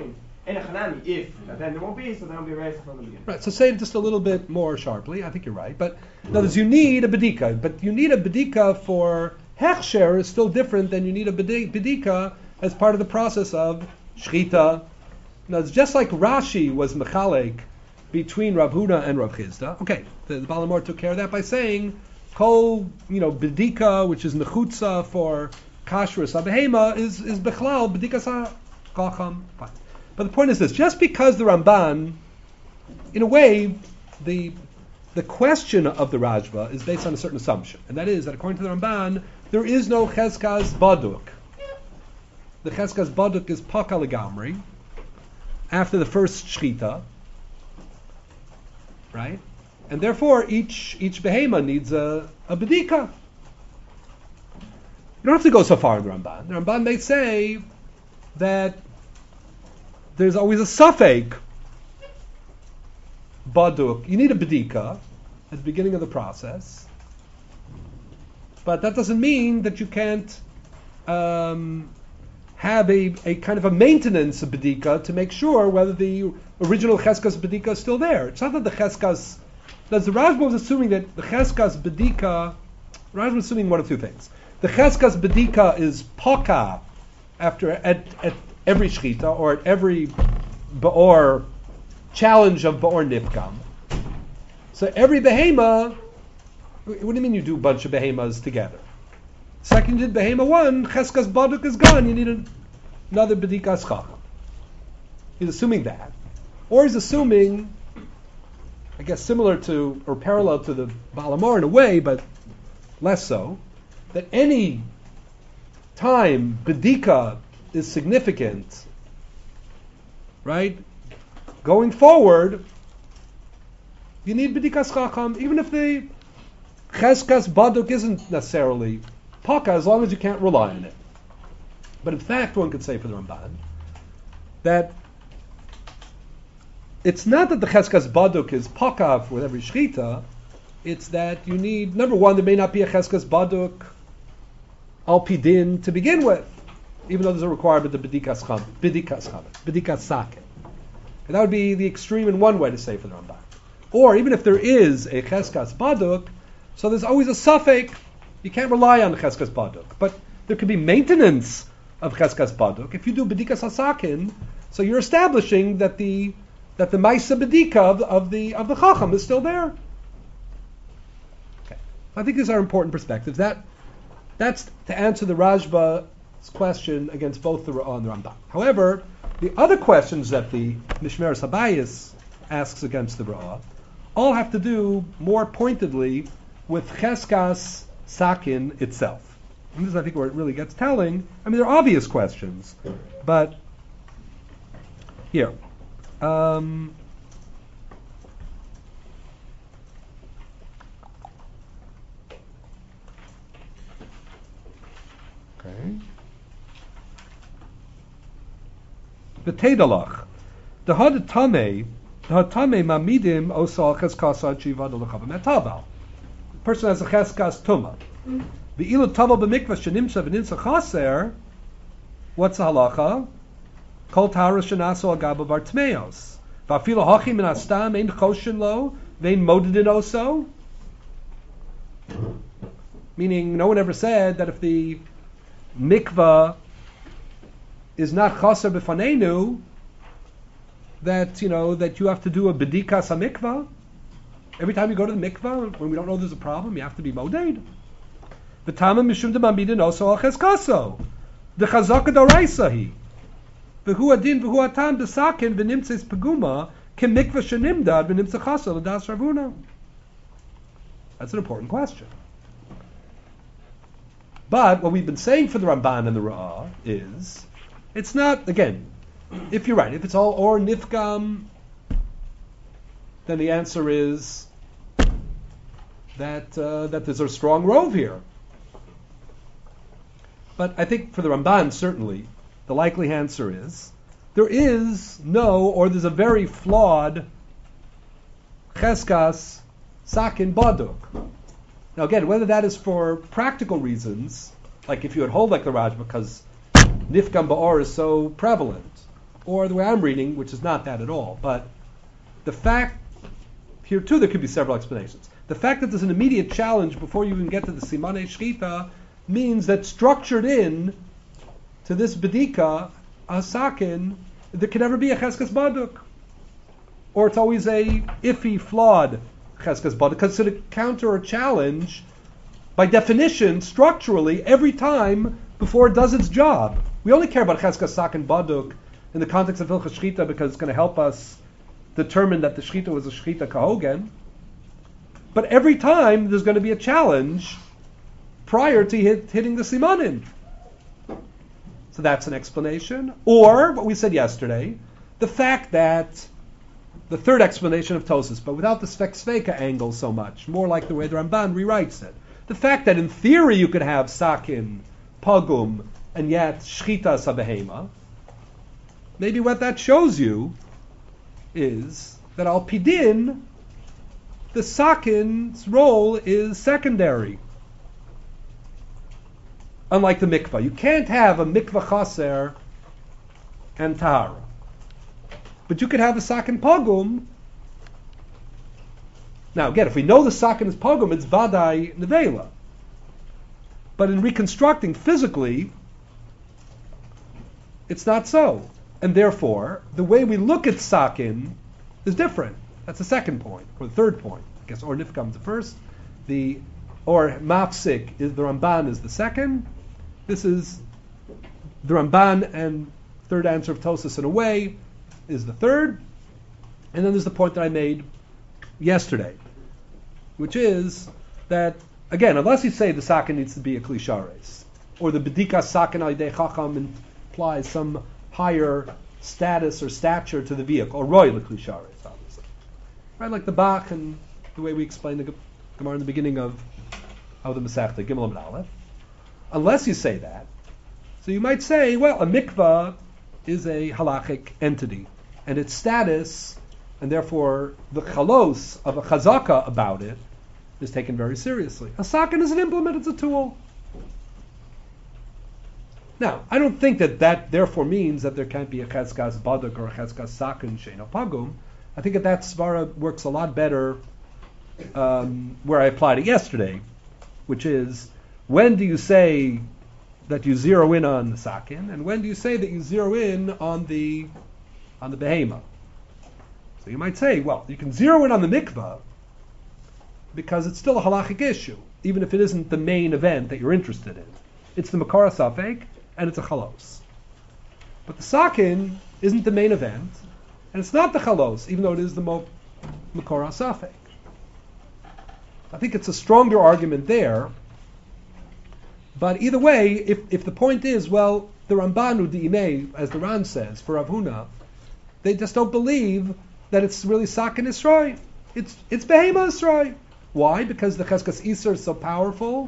And a chanami, if, then there won't be, so then it'll be raised from the beginning. Right, so say it just a little bit more sharply. I think you're right. But in other words, you need a bedika. But you need a bedika for hechsher is still different than you need a bedika as part of the process of shchita. Now, it's just like Rashi was mechalek between Rav Huna and Rav Chizda. Okay, the Balamor took care of that by saying, kol, bedika, which is nechutza for kashrus abehema, is bechlal bedika chacham. Fine. But the point is this: just because the Ramban, in a way, the question of the Rajba is based on a certain assumption, and that is that according to the Ramban, there is no cheskas baduk. The cheskas baduk is paka legamri after the first shchita, right? And therefore, each behema needs a bedika. You don't have to go so far in the Ramban. The Ramban may say that there's always a suffix baduk. You need a bedika at the beginning of the process, but that doesn't mean that you can't have a kind of a maintenance of bedika to make sure whether the original cheskas bedika is still there. It's not that the cheskas. The Rajba was assuming that the cheskas bedika. Rajba was assuming one of two things. The cheskas bedika is paka after at every shchita or at every ba'or challenge of ba'or nifkam. So every behema, what do you mean you do a bunch of behemas together? Second you did behema one, cheskas baduk is gone, you need another bedikas chacham. He's assuming that. Or he's assuming, I guess similar to, or parallel to the Balamor in a way, but less so, that any time bedika is significant, right? Going forward, you need bedikas chacham, even if the cheskas baduk isn't necessarily paka, as long as you can't rely on it. But in fact, one could say for the Ramban that it's not that the cheskas baduk is paka with every shchita. It's that you need, number one, there may not be a cheskas baduk al pidin to begin with, even though there's a requirement of bedikas sakin. And that would be the extreme in one way to say for the Ramban. Or even if there is a cheskas baduk, so there's always a suffix. You can't rely on the cheskas baduk, but there could be maintenance of cheskas baduk. If you do bedikas hasakin, so you're establishing that the ma'isa bedika of the chacham is still there. Okay, I think these are important perspectives. That's to answer the Rajba's question against both the Ra'ah and the Rambam. However, the other questions that the Mishmeres Habayis asks against the Ra'ah all have to do more pointedly with cheskas sakin itself. And this is, I think, where it really gets telling. I mean, they're obvious questions, but here. Okay. The Teidalach. The Hadatame mamidim osal cheskasa chiva delachavim etaval. The person has a cheskas tuma. The ilu taval b'mikvah shenimsa v'ninsa chaser. What's the halacha? Kol taras shenaso al gabav artmeos. Va'afilo hachi min astam ein choshin lo vein modedin oso. Meaning, no one ever said that if the mikvah is not chaser b'fanenu, that you have to do a bedikas hamikvah. Every time you go to the mikvah, when we don't know there's a problem, you have to be moded. V'tama mishum demamidin oso al cheskaso. The chazaka d'oraisa hi. V'hu adin v'hu atam b'sakin v'nimtzes peguma kim mikvah shenimdad v'nimtze chaser l'das ravuna. That's an important question. But what we've been saying for the Ramban and the Ra'ah is, it's not, again, if you're right, if it's all or nifkam, then the answer is that there's a strong rove here. But I think for the Ramban, certainly, the likely answer is there is no, or there's a very flawed cheskas sakin baduk. Now again, whether that is for practical reasons, like if you would hold like the Raj because nifkam ba'or is so prevalent, or the way I'm reading, which is not that at all, but the fact, here too there could be several explanations. The fact that there's an immediate challenge before you even get to the Simanei Shchita means that structured in to this Bedika, a Sakin, there can never be a Cheskas Baduk. Or it's always a iffy, flawed Cheskas Baduk, because it's a counter or challenge, by definition, structurally, every time before it does its job. We only care about Cheskas Sakin Baduk in the context of Hilchas Shchita because it's going to help us determine that the Shchita was a Shchita Kahogen. But every time there's going to be a challenge prior to hitting the Simanin. So that's an explanation. Or, what we said yesterday, the fact that the third explanation of Tosas, but without the Svek-Sveka angle so much, more like the way the Ramban rewrites it. The fact that in theory you could have Sakin, Pagum, and yet Shchita Sabehema, maybe what that shows you is that Al Pidin, the Sakin's role is secondary. Unlike the mikvah. You can't have a mikvah chaser and tahara. But you could have a Sakin Pagum. Now again, if we know the Sakin is Pagum, it's Vadai Nevela. But in reconstructing physically, it's not so. And therefore, the way we look at Sakin is different. That's the second point, or the third point. I guess Or Nifkam the first. Or Mafsik, is the Ramban is the second. This is the Ramban, and third answer of Tosas in a way is the third. And then there's the point that I made yesterday, which is that, again, unless you say the Sakin needs to be a Klishares, or the Bedika Sakin Aidei Chacham implies some higher status or stature to the vehicle, or Roy Klishares, obviously. Right, like the Bach and the way we explained the Gemara in the beginning of the Masechta, Gimel and Aleph. Unless you say that, so you might say, well, a mikvah is a halachic entity, and its status, and therefore the chalos of a chazaka about it, is taken very seriously. A sakin is an implement, it's a tool. Now, I don't think that therefore means that there can't be a cheskas baduk or a cheskas sakin she'eino pagum. I think that svara works a lot better where I applied it yesterday, which is, when do you say that you zero in on the sakin, and when do you say that you zero in on the behema? So you might say, well, you can zero in on the mikvah because it's still a halachic issue, even if it isn't the main event that you're interested in. It's the makara safek, and it's a chalos. But the sakin isn't the main event, and it's not the chalos, even though it is the makara safek. I think it's a stronger argument there. But either way, if the point is, well, the Rambanu Di'imei, as the Ran says, for Rav Huna, they just don't believe that it's really Sakin Yisroi. It's Behema Yisroi. Why? Because the Cheskas Iser is so powerful,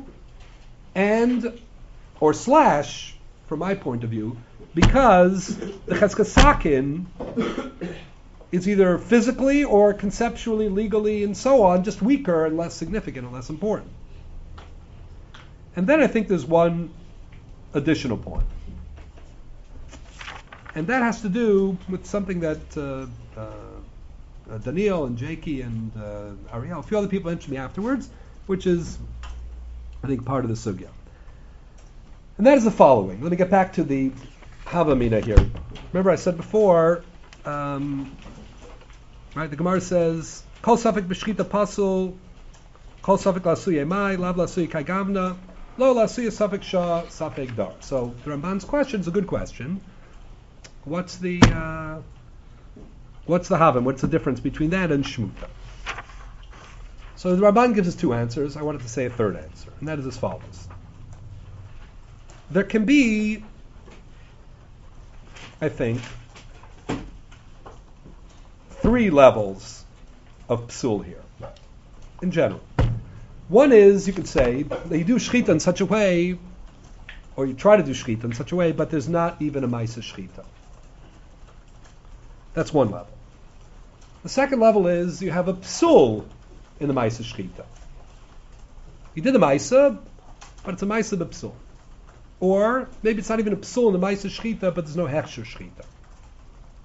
or slash, from my point of view, because the Cheskas Sakin is either physically or conceptually, legally, and so on, just weaker and less significant and less important. And then I think there's one additional point. And that has to do with something that Daniel and Jakey and Ariel, a few other people mentioned me afterwards, which is, I think, part of the sugya. And that is the following. Let me get back to the Havamina here. Remember I said before, right, the Gemara says, Kol safek b'shchita pasul, Kol safek lasuye mai, lav lasuye kai gavna, Lo lasuya safek shah safek dar. So the Ramban's question is a good question. What's the Havim? What's the difference between that and Shmuta? So the Ramban gives us two answers. I wanted to say a third answer, and that is as follows. There can be, I think, three levels of psul here, in general. One is, you could say, that you do shchita in such a way, or you try to do shchita in such a way, but there's not even a maisa shchita. That's one level. The second level is, you have a psul in the maisa shchita. You did the maisa, but it's a maisa b'psul. Or, maybe it's not even a psul in the maisa shchita, but there's no hechsher shchita.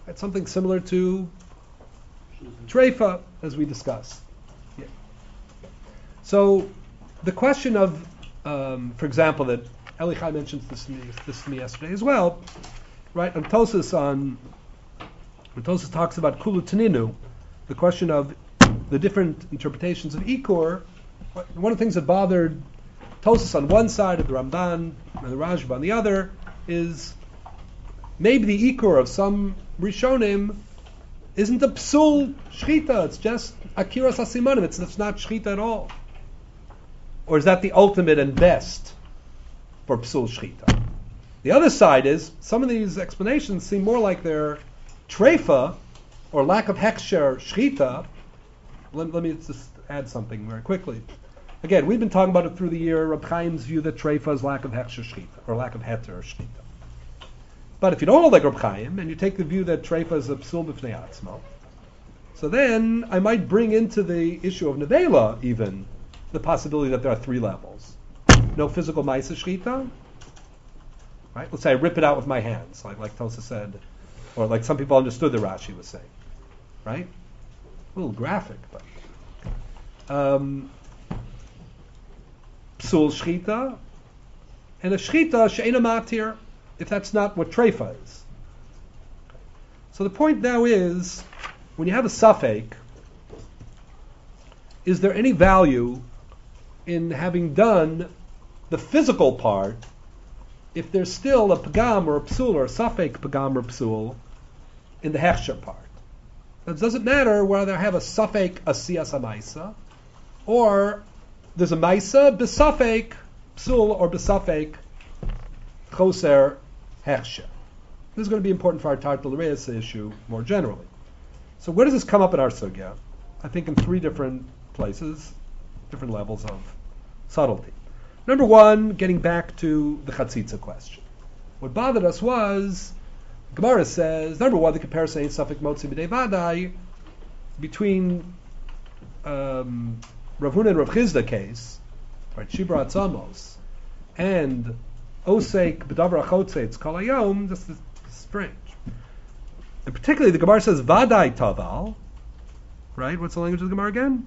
It's something similar to treifa, as we discussed. Yeah. So the question of, for example, that Elichai mentions this to me yesterday as well, right? On Tosas, when Tosas talks about kulu taninu, the question of the different interpretations of Ikur, one of the things that bothered Tosas on one side of the Ramban and the Rashba on the other is maybe the Ikur of some Rishonim isn't a psul shchita, it's just akiras hasimanim, it's not shchita at all. Or is that the ultimate and best for psul shchita? The other side is, some of these explanations seem more like they're treifa, or lack of heksher shchita. Let me just add something very quickly. Again, we've been talking about it through the year, Reb Chaim's view that treifa is lack of heksher shchita, or lack of heter shchita. But if you don't hold like Reb Chaim, and you take the view that treifa is a psul b'fnei atzmo, so then I might bring into the issue of nevela even the possibility that there are three levels. No physical ma'isa shchita, right? Let's say I rip it out with my hands, like Tosa said, or like some people understood the Rashi was saying, right? A little graphic, but psul shchita and a shchita she'ena matir, if that's not what treifa is. So the point now is, when you have a safek, is there any value in having done the physical part if there's still a pagam or a psul or a safek pagam or psul in the hechsher part? It doesn't matter whether I have a safek asiyas amaisa or there's a maisa besafek psul or besafek choser hechsher. This is going to be important for our Tartal Reis issue more generally. So where does this come up in our sugya? I think in three different places, different levels of subtlety. Number one, getting back to the chatzitza question. What bothered us was, Gemara says, number one, the comparison ain't safek motzi b'dei vadai between Rav Huna and Rav Chizda case, right, Shibra Atzamos, and Osek b'davar achotzetz kol hayom. This is strange. And particularly, the Gemara says vadai taval, right? What's the language of the Gemara again?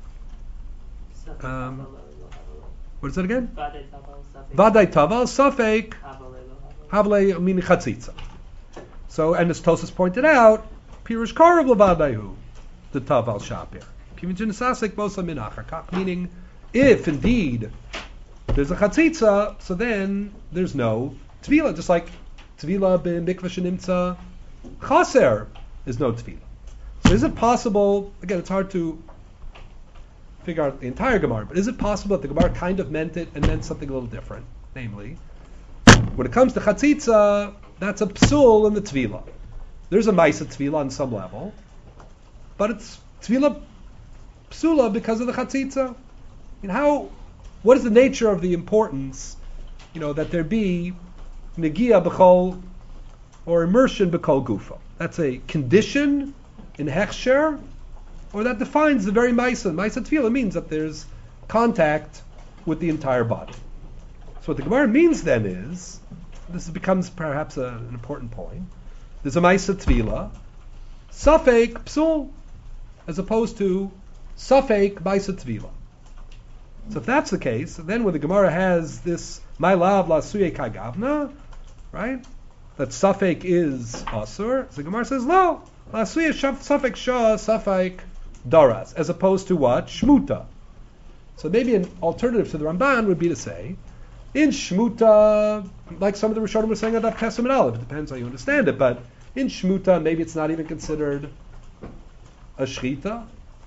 What is that again? Vadai taval safek havle min chatzitza. So, and as Tosas pointed out, pirush karav levadaihu the taval shapir. Meaning, if indeed there's a chatzitza, so then there's no tvila, just like tvila b'mikvah shenimtza chaser is no tvila. So is it possible, again it's hard to figure out the entire Gemara, but is it possible that the Gemara kind of meant it and meant something a little different? Namely, when it comes to chatzitza, that's a psul in the tvila. There's a ma'isa tvila on some level, but it's tvila psula because of the chatzitza. What is the nature of the importance, that there be negia b'chol or immersion b'chol gufa? That's a condition in hechsher, or that defines the very ma'isa. Ma'isa tefillah means that there's contact with the entire body. So what the Gemara means then is, this becomes perhaps an important point, there's a ma'isa tefillah, safek psul, as opposed to safek ma'isa tefillah. So if that's the case, then when the Gemara has this ma'lav la'suye kagavna, right, that safek is asur, so the Gemara says, no, la'suye safek shah safek daras, as opposed to what? Shmuta. So maybe an alternative to the Ramban would be to say, in Shmuta, like some of the Rishonim were saying about Kesem and Aleph, it depends how you understand it, but in Shmuta, maybe it's not even considered a shchita,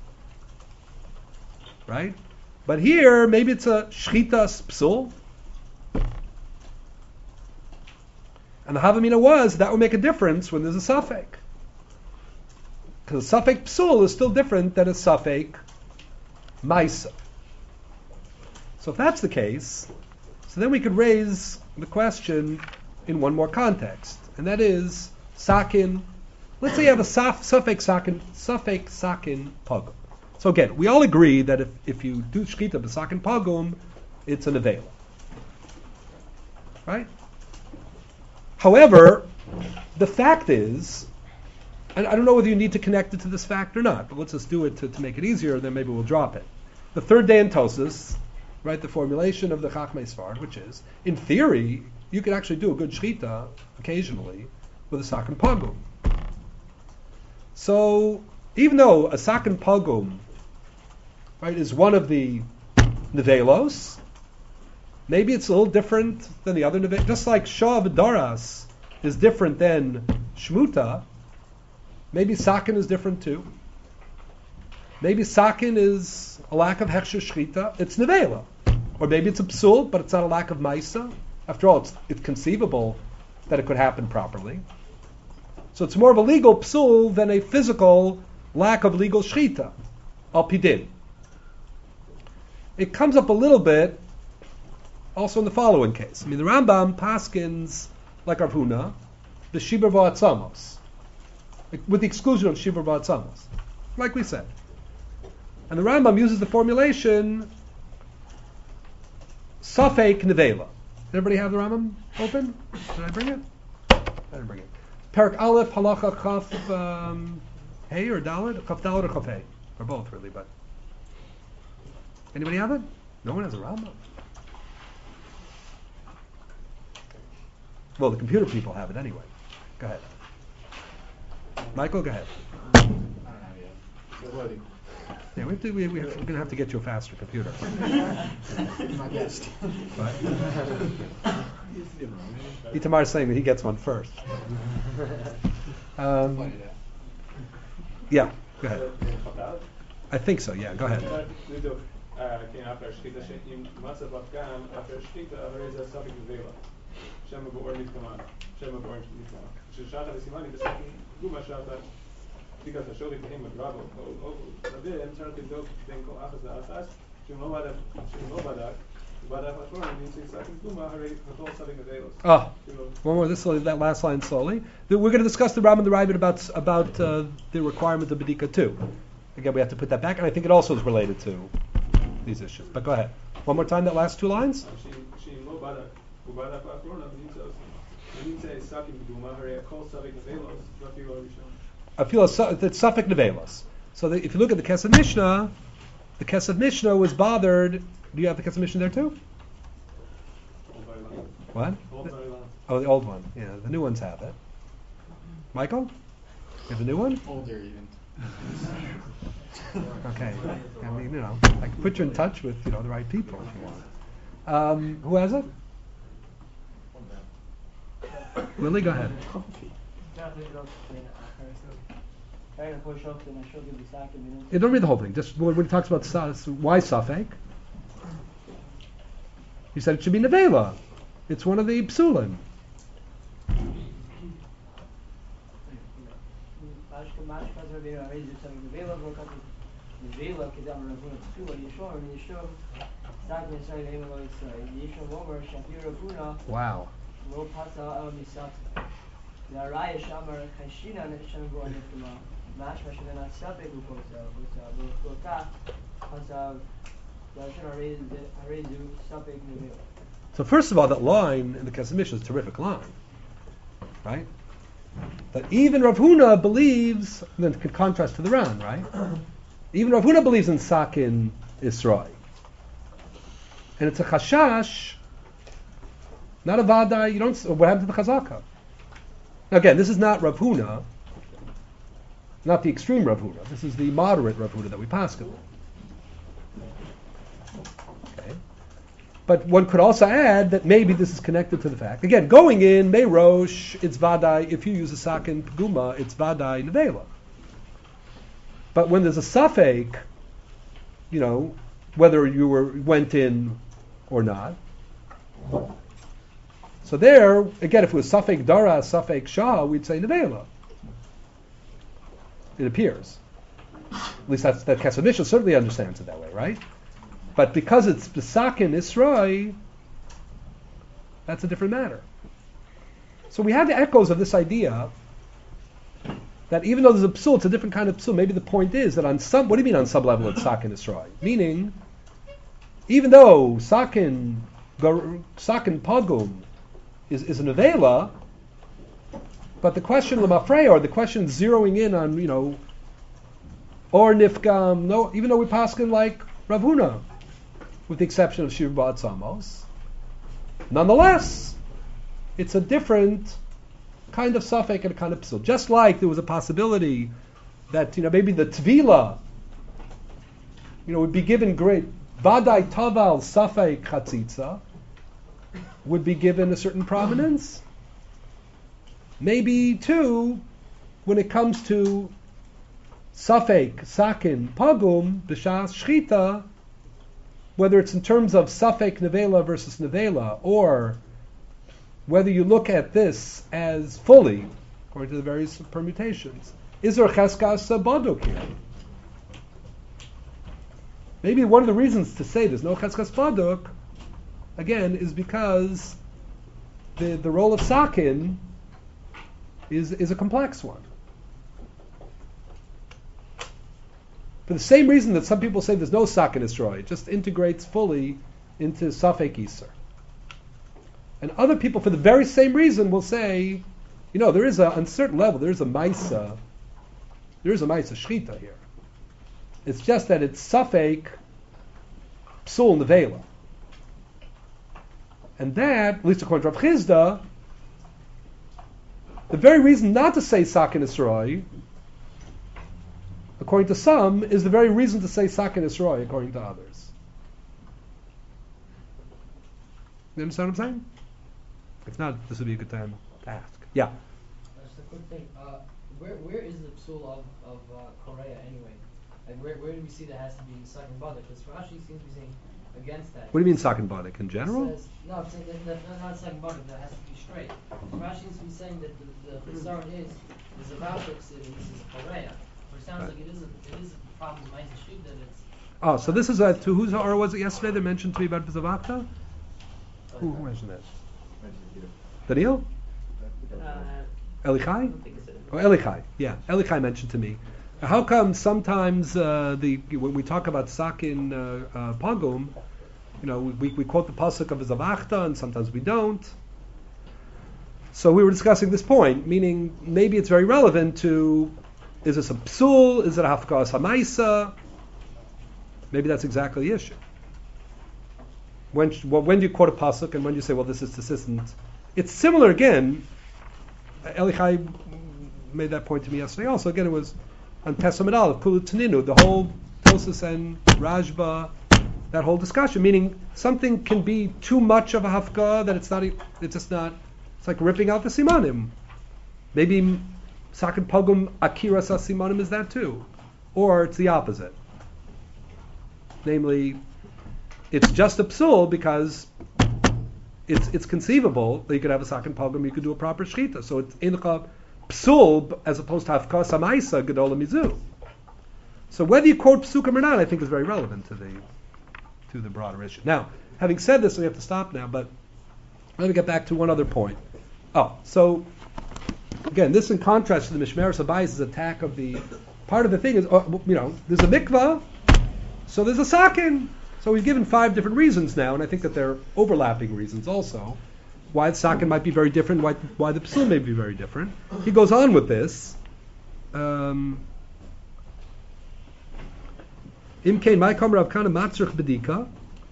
right? But here, maybe it's a shchitas psul. And the Havamina was, that would make a difference when there's a safek. Because a safek psul is still different than a safek maisa. So if that's the case, so then we could raise the question in one more context. And that is, sakin, let's say you have a safek sakin pagum. So again, we all agree that if you do shchita b'sakin pagum, it's an avela. Right? However, the fact is And I don't know whether you need to connect it to this fact or not, but let's just do it to make it easier, then maybe we'll drop it. The third day in Tosas, right, the formulation of the Chachmei Sfard, which is, in theory, you could actually do a good shchita occasionally with a sakin pagum. So, even though a sakin pagum, right, is one of the nevelos, maybe it's a little different than the other nevelos. Just like Shah V'Daras is different than Shmuta, maybe sakin is different too. Maybe sakin is a lack of hechsher shchita. It's nevela. Or maybe it's a psul, but it's not a lack of maisa. After all, it's conceivable that it could happen properly. So it's more of a legal psul than a physical lack of legal shchita. Al pidin. It comes up a little bit also in the following case. I mean, the Rambam paskins, like Rav Huna, the shibur v'atzamos, with the exclusion of shibur v'atzamos, like we said. And the Rambam uses the formulation safek nevela. Did everybody have the Rambam open? Did I bring it? I didn't bring it. Perak Aleph, Halacha, Chaf, Hey or Dalet? Chaf Dalet or Chaf Hey? Or both, really, but... Anybody have it? No one has a Rambam. Well, the computer people have it anyway. Go ahead. Michael, go ahead. Yeah, we're going to have to get you a faster computer. My best. What? Itamar's saying that he gets one first. Yeah, go ahead. I think so, yeah, go ahead. Oh, one more. That last line slowly. We're going to discuss the Ram and the Rabbit about the requirement of Bedika too. Again, we have to put that back, and I think it also is related to these issues. But go ahead. One more time, that last two lines. I feel it's Safek Nevelos. So if you look at the Kesef Mishnah was bothered. Do you have the Kesef Mishnah there too? What? Oh, the old one. Yeah, the new ones have it. Michael? You have the new one? Older even. Okay. I mean, I can put you in touch with the right people if you want. Who has it? Lily, go ahead. Yeah, don't read the whole thing. Just when it talks about why Safek, he said it should be Nevela. It's one of the Psulim. Wow. So first of all, that line in the Kesef Mishnah is a terrific line, right? That even Rav Huna believes, then in contrast to the Ran, right? Even Rav Huna believes in Sakin Israel. And it's a chashash, not a vadai. You don't. What happened to the chazaka? Now again, this is not Rav Huna, not the extreme Rav Huna. This is the moderate Rav Huna that we pass on. Okay. But one could also add that maybe this is connected to the fact. Again, going in Meirosh, it's vadai. If you use a sakin pguma, it's vadai nevela. But when there's a safek, whether you went in or not. So there, again, if it was Safek Dara, Safek Shah, we'd say Nevela. It appears. At least that Kesef Mishnah certainly understands it that way, right? But because it's Besakin Israel, that's a different matter. So we have the echoes of this idea that even though there's a psul, it's a different kind of psul. Maybe the point is that on some, what do you mean on some level it's Sakin Israel? Meaning, even though Sakin Pagum is a nevela, But the question Lamafreya, or the question zeroing in on, or Nifgam, no, even though we paskin like Rav Huna, with the exception of Shir Ba'atzamos, nonetheless, it's a different kind of suffix and a kind of psul. Just like there was a possibility that, maybe the Tvila, would be given great, Vadai Taval Safek Chatzitza, would be given a certain prominence. Maybe, too, when it comes to Safek, Sakin, Pagum, B'shas, Shchita, whether it's in terms of Safek Nevela versus Nevela, or whether you look at this as fully, according to the various permutations, is there Cheskas Baduk here? Maybe one of the reasons to say there's no Cheskas Baduk, again, is because the role of Sakin is a complex one. For the same reason that some people say there's no Sakin Yisrael, it just integrates fully into Safek Yisr. And other people, for the very same reason, will say, there is on a certain level, there is a Maisa Shchita here. It's just that it's Safek Psul Nevela. And that, at least according to Rav Chizda, the very reason not to say Sakin Yisrael, according to some, is the very reason to say Sakin Yisrael, according to others. You understand what I'm saying? If not, this would be a good time to ask. Yeah? Just a quick thing. Where is the psul of Korea anyway? Like where do we see that has to be Sakin Baduk? Because Rashi seems to be saying against that. What do you mean Sakin Baduk? In general? It says, no, I'm saying that not Sakin Baduk, that has to be straight. Rashi seems to be saying that the concern is a Vashuk city, this is Korea. But it sounds like it is a problem with Mainz Shib that it's... Oh, so this is to whose or was it yesterday that mentioned to me about Bizavakta? Who mentioned that? Daniel? Elichai? Oh, Elichai. Yeah, Elichai mentioned to me. How come sometimes when we talk about Sakin Pagum, we quote the pasuk of Zavachta and sometimes we don't. So we were discussing this point, meaning maybe it's very relevant to, is this a psul, is it a hafkas hamaisa? Maybe that's exactly the issue. When do you quote a pasuk and when do you say, well, this isn't? It's similar again. Elichai made that point to me yesterday also. Again, it was on Testament Aleph, Kulu Taninu, the whole Tosus and Rajba, that whole discussion, meaning something can be too much of a hafka that it's like ripping out the simanim. Maybe Sakin Pogum Akira Sa simanim is that too. Or it's the opposite. Namely, it's just a psul because it's conceivable that you could have a Sakin Pogum, you could do a proper shchita. So it's incha psul as opposed to hafkas hamaisa gedola mizu. So whether you quote psukim or not, I think is very relevant to the broader issue. Now, having said this, we have to stop now. But let me get back to one other point. So again, this in contrast to the Mishmeres Habayis' attack of the part of the thing is, there's a mikvah, so there's a sakin. So we've given 5 different reasons now, and I think that they're overlapping reasons also. Why the sakin might be very different, why the psul may be very different. He goes on with this. Imkein my kamar Rav Kana matzrich bedika.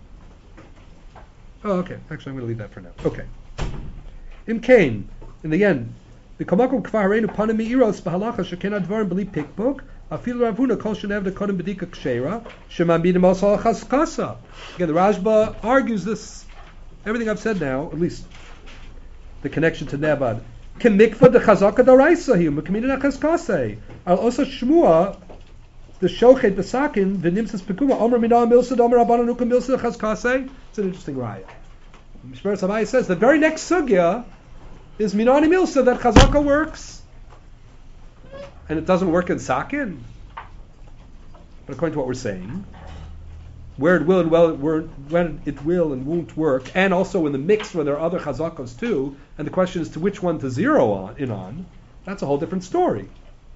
Oh, okay. Actually, I'm going to leave that for now. Okay. Imkein, in the end, the kamakom kfar hareinu panim meiros bahalacha shekena dvarim beli pikbuk afil Rav Huna kol shenev dekodim bedika kshera shemamidim also chaskasa. Again, the Rashba argues this. Everything I've said now, at least the connection to Nevad. Ken mikvah de chazaka d'oraisa hiu mekminina chaskase. Al also shmua the shochet besakin v'nimsas pekuma omer mina milsa omer abananu milsa chaskase. It's an interesting raya. Mishmeres Habayis says the very next sugya is minani milsa that chazaka works, and it doesn't work in sakin. But according to what we're saying, where it will and when it will and won't work, and also in the mix where there are other chazakos too, and the question is to which one to zero in on, that's a whole different story.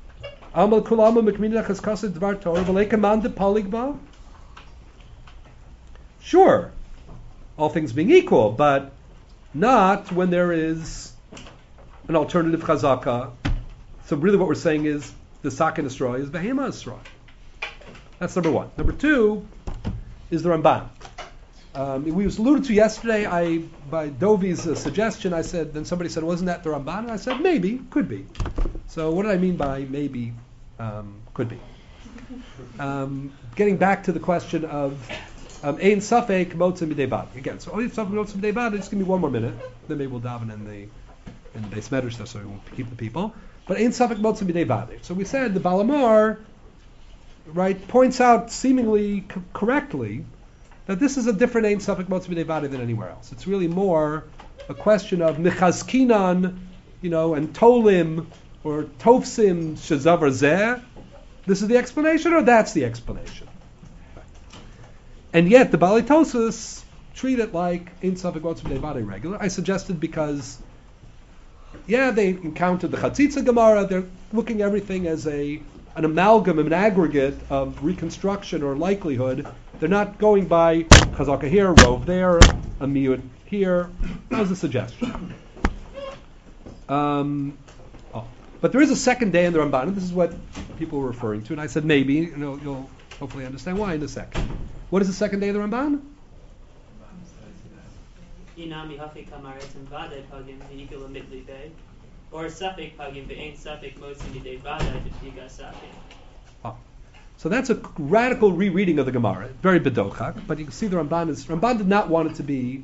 Sure, all things being equal, but not when there is an alternative chazaka. So really what we're saying is the sakin destroy is behema destroy. That's number one. Number two is the Ramban. We was alluded to yesterday. By Dovi's suggestion, I said. Then somebody said, "Wasn't that the Ramban?" And I said, "Maybe, could be." So what did I mean by maybe, could be? Getting back to the question of ein safek motzim b'dei bad. Again, so ein safek motzim b'dei bad. Just give me one more minute. Then maybe we'll daven in the Beis Medrash, so we won't keep the people. But ein safek motzim b'dei bad. So we said the Balamar, right, points out seemingly correctly that this is a different ein safek motzim b'dei bad than anywhere else. It's really more a question of mechazkinan, and tolim or tofsim shezavar zeh. This is the explanation, or that's the explanation. And yet the Balei Tosas treat it like ein safek motzim b'dei bad regular. I suggested because, they encountered the Chatzitza Gemara. They're looking at everything as an amalgam, an aggregate of reconstruction or likelihood. They're not going by Chazaka here, Rov there, a Miyut here. That was a suggestion. But there is a second day in the Ramban, and this is what people were referring to. And I said maybe, you'll hopefully understand why in a second. What is the second day of the Ramban? Inami hafi kamaretim vade pagim v'igel amitli bay, or safek pagim v'ein safek motzim b'dei vade v'tiga safek. So that's a radical rereading of the Gemara, very bedochak. But you can see the Ramban did not want it to be,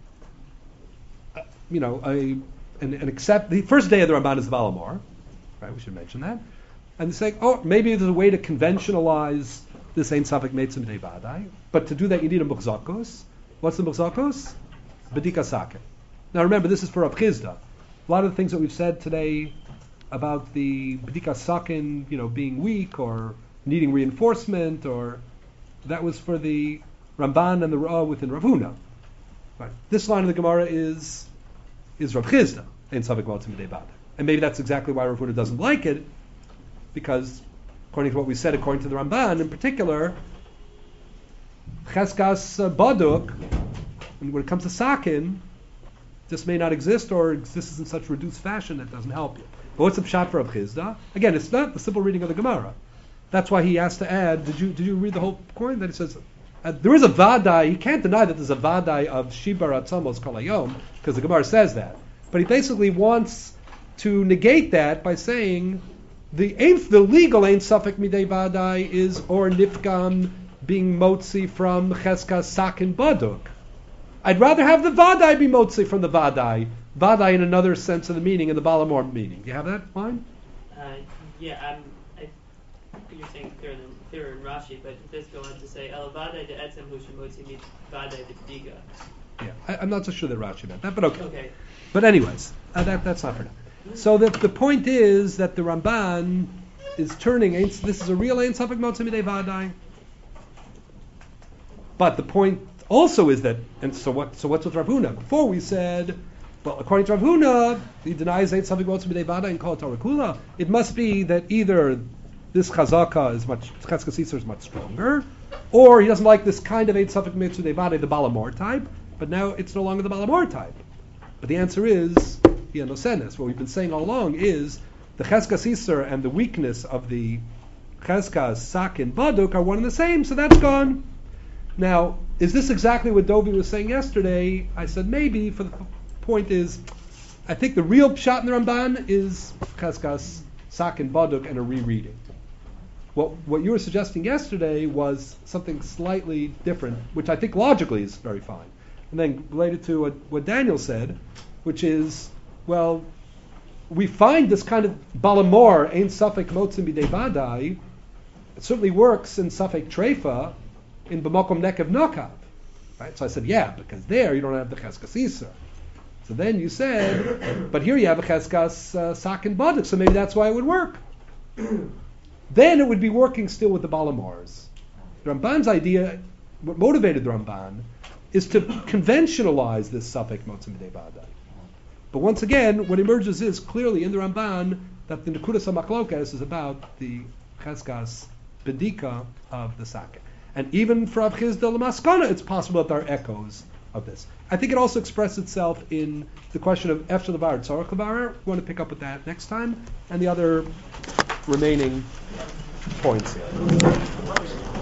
an accept. The first day of the Ramban is the Balamor, right? We should mention that. And they say, maybe there's a way to conventionalize this ein safek motzim b'dei vade, but to do that you need a muchzakos. What's the muchzakos? Bedika Sakin. Now remember, this is for Rav Chizda. A lot of the things that we've said today about the Bedika Sakin, being weak or needing reinforcement, or that was for the Ramban and the Ra'ah within Rav Huna. Right. This line of the Gemara is Rav Chizda, ein safek motzim b'dei bad. And maybe that's exactly why Rav Huna doesn't like it, because according to what we said, according to the Ramban in particular, Cheskas Baduk, and when it comes to sakin, this may not exist or exists in such reduced fashion that doesn't help you. But what's the pshat for Rav Chizda? Again, it's not the simple reading of the Gemara. That's why he has to add. Did you read the whole point? That he says there is a vadai. He can't deny that there's a vadai of shibar atzamos kol hayom, because the Gemara says that. But he basically wants to negate that by saying the legal ein safek midei vadai is or nifgam being motzi from cheskas sakin baduk. I'd rather have the vadai be motzi from the vadai. Vadai in another sense of the meaning, in the Balamor meaning. Do you have that line? You're saying clearer in Rashi, but it does go on to say el vadai de etzem hu shemotzi mit vadai de b'diga. Yeah, I'm not so sure that Rashi meant that, but okay. Okay. But anyways, that's not for now. So the point is that the Ramban is turning. This is a real ein safek motzim b'dei vadai. But the point also is that, and so what's with Rav Huna? Before we said, well, according to Rav Huna, he denies ein safek motzim b'dei vadai and call it Torah Kula. It must be that either this chazaka is cheskas iser is much stronger, or he doesn't like this kind of ein safek motzim b'dei vadai, the Balamor type. But now it's no longer the Balamor type. But the answer is Yanosenes. What we've been saying all along is the cheskas iser and the weakness of the cheskas sakin baduk are one and the same. So that's gone. Now, is this exactly what Dovi was saying yesterday? I said maybe. For the point is, I think the real pshat in the Ramban is cheskas sakin baduk and a rereading. What you were suggesting yesterday was something slightly different, which I think logically is very fine. And then related to what Daniel said, which is, well, we find this kind of Balamor, ein safek motzim b'dei vadai, it certainly works in safek treifa, in b'makom nekev nokav. Right? So I said, because there you don't have the cheskas iser. So then you said, but here you have a cheskas sakin baduk, so maybe that's why it would work. Then it would be working still with the Balamors. The Ramban's idea, what motivated the Ramban, is to conventionalize this safek motzim b'dei vadai. But once again, what emerges is clearly in the Ramban that the Nekudas HaMachlokas is about the cheskas bedika of the sakin. And even for Rav Chizda L'maskana, it's possible that there are echoes of this. I think it also expresses itself in the question of Efshel Levar, Tzorach Levar. We want to pick up with that next time, and the other remaining points here.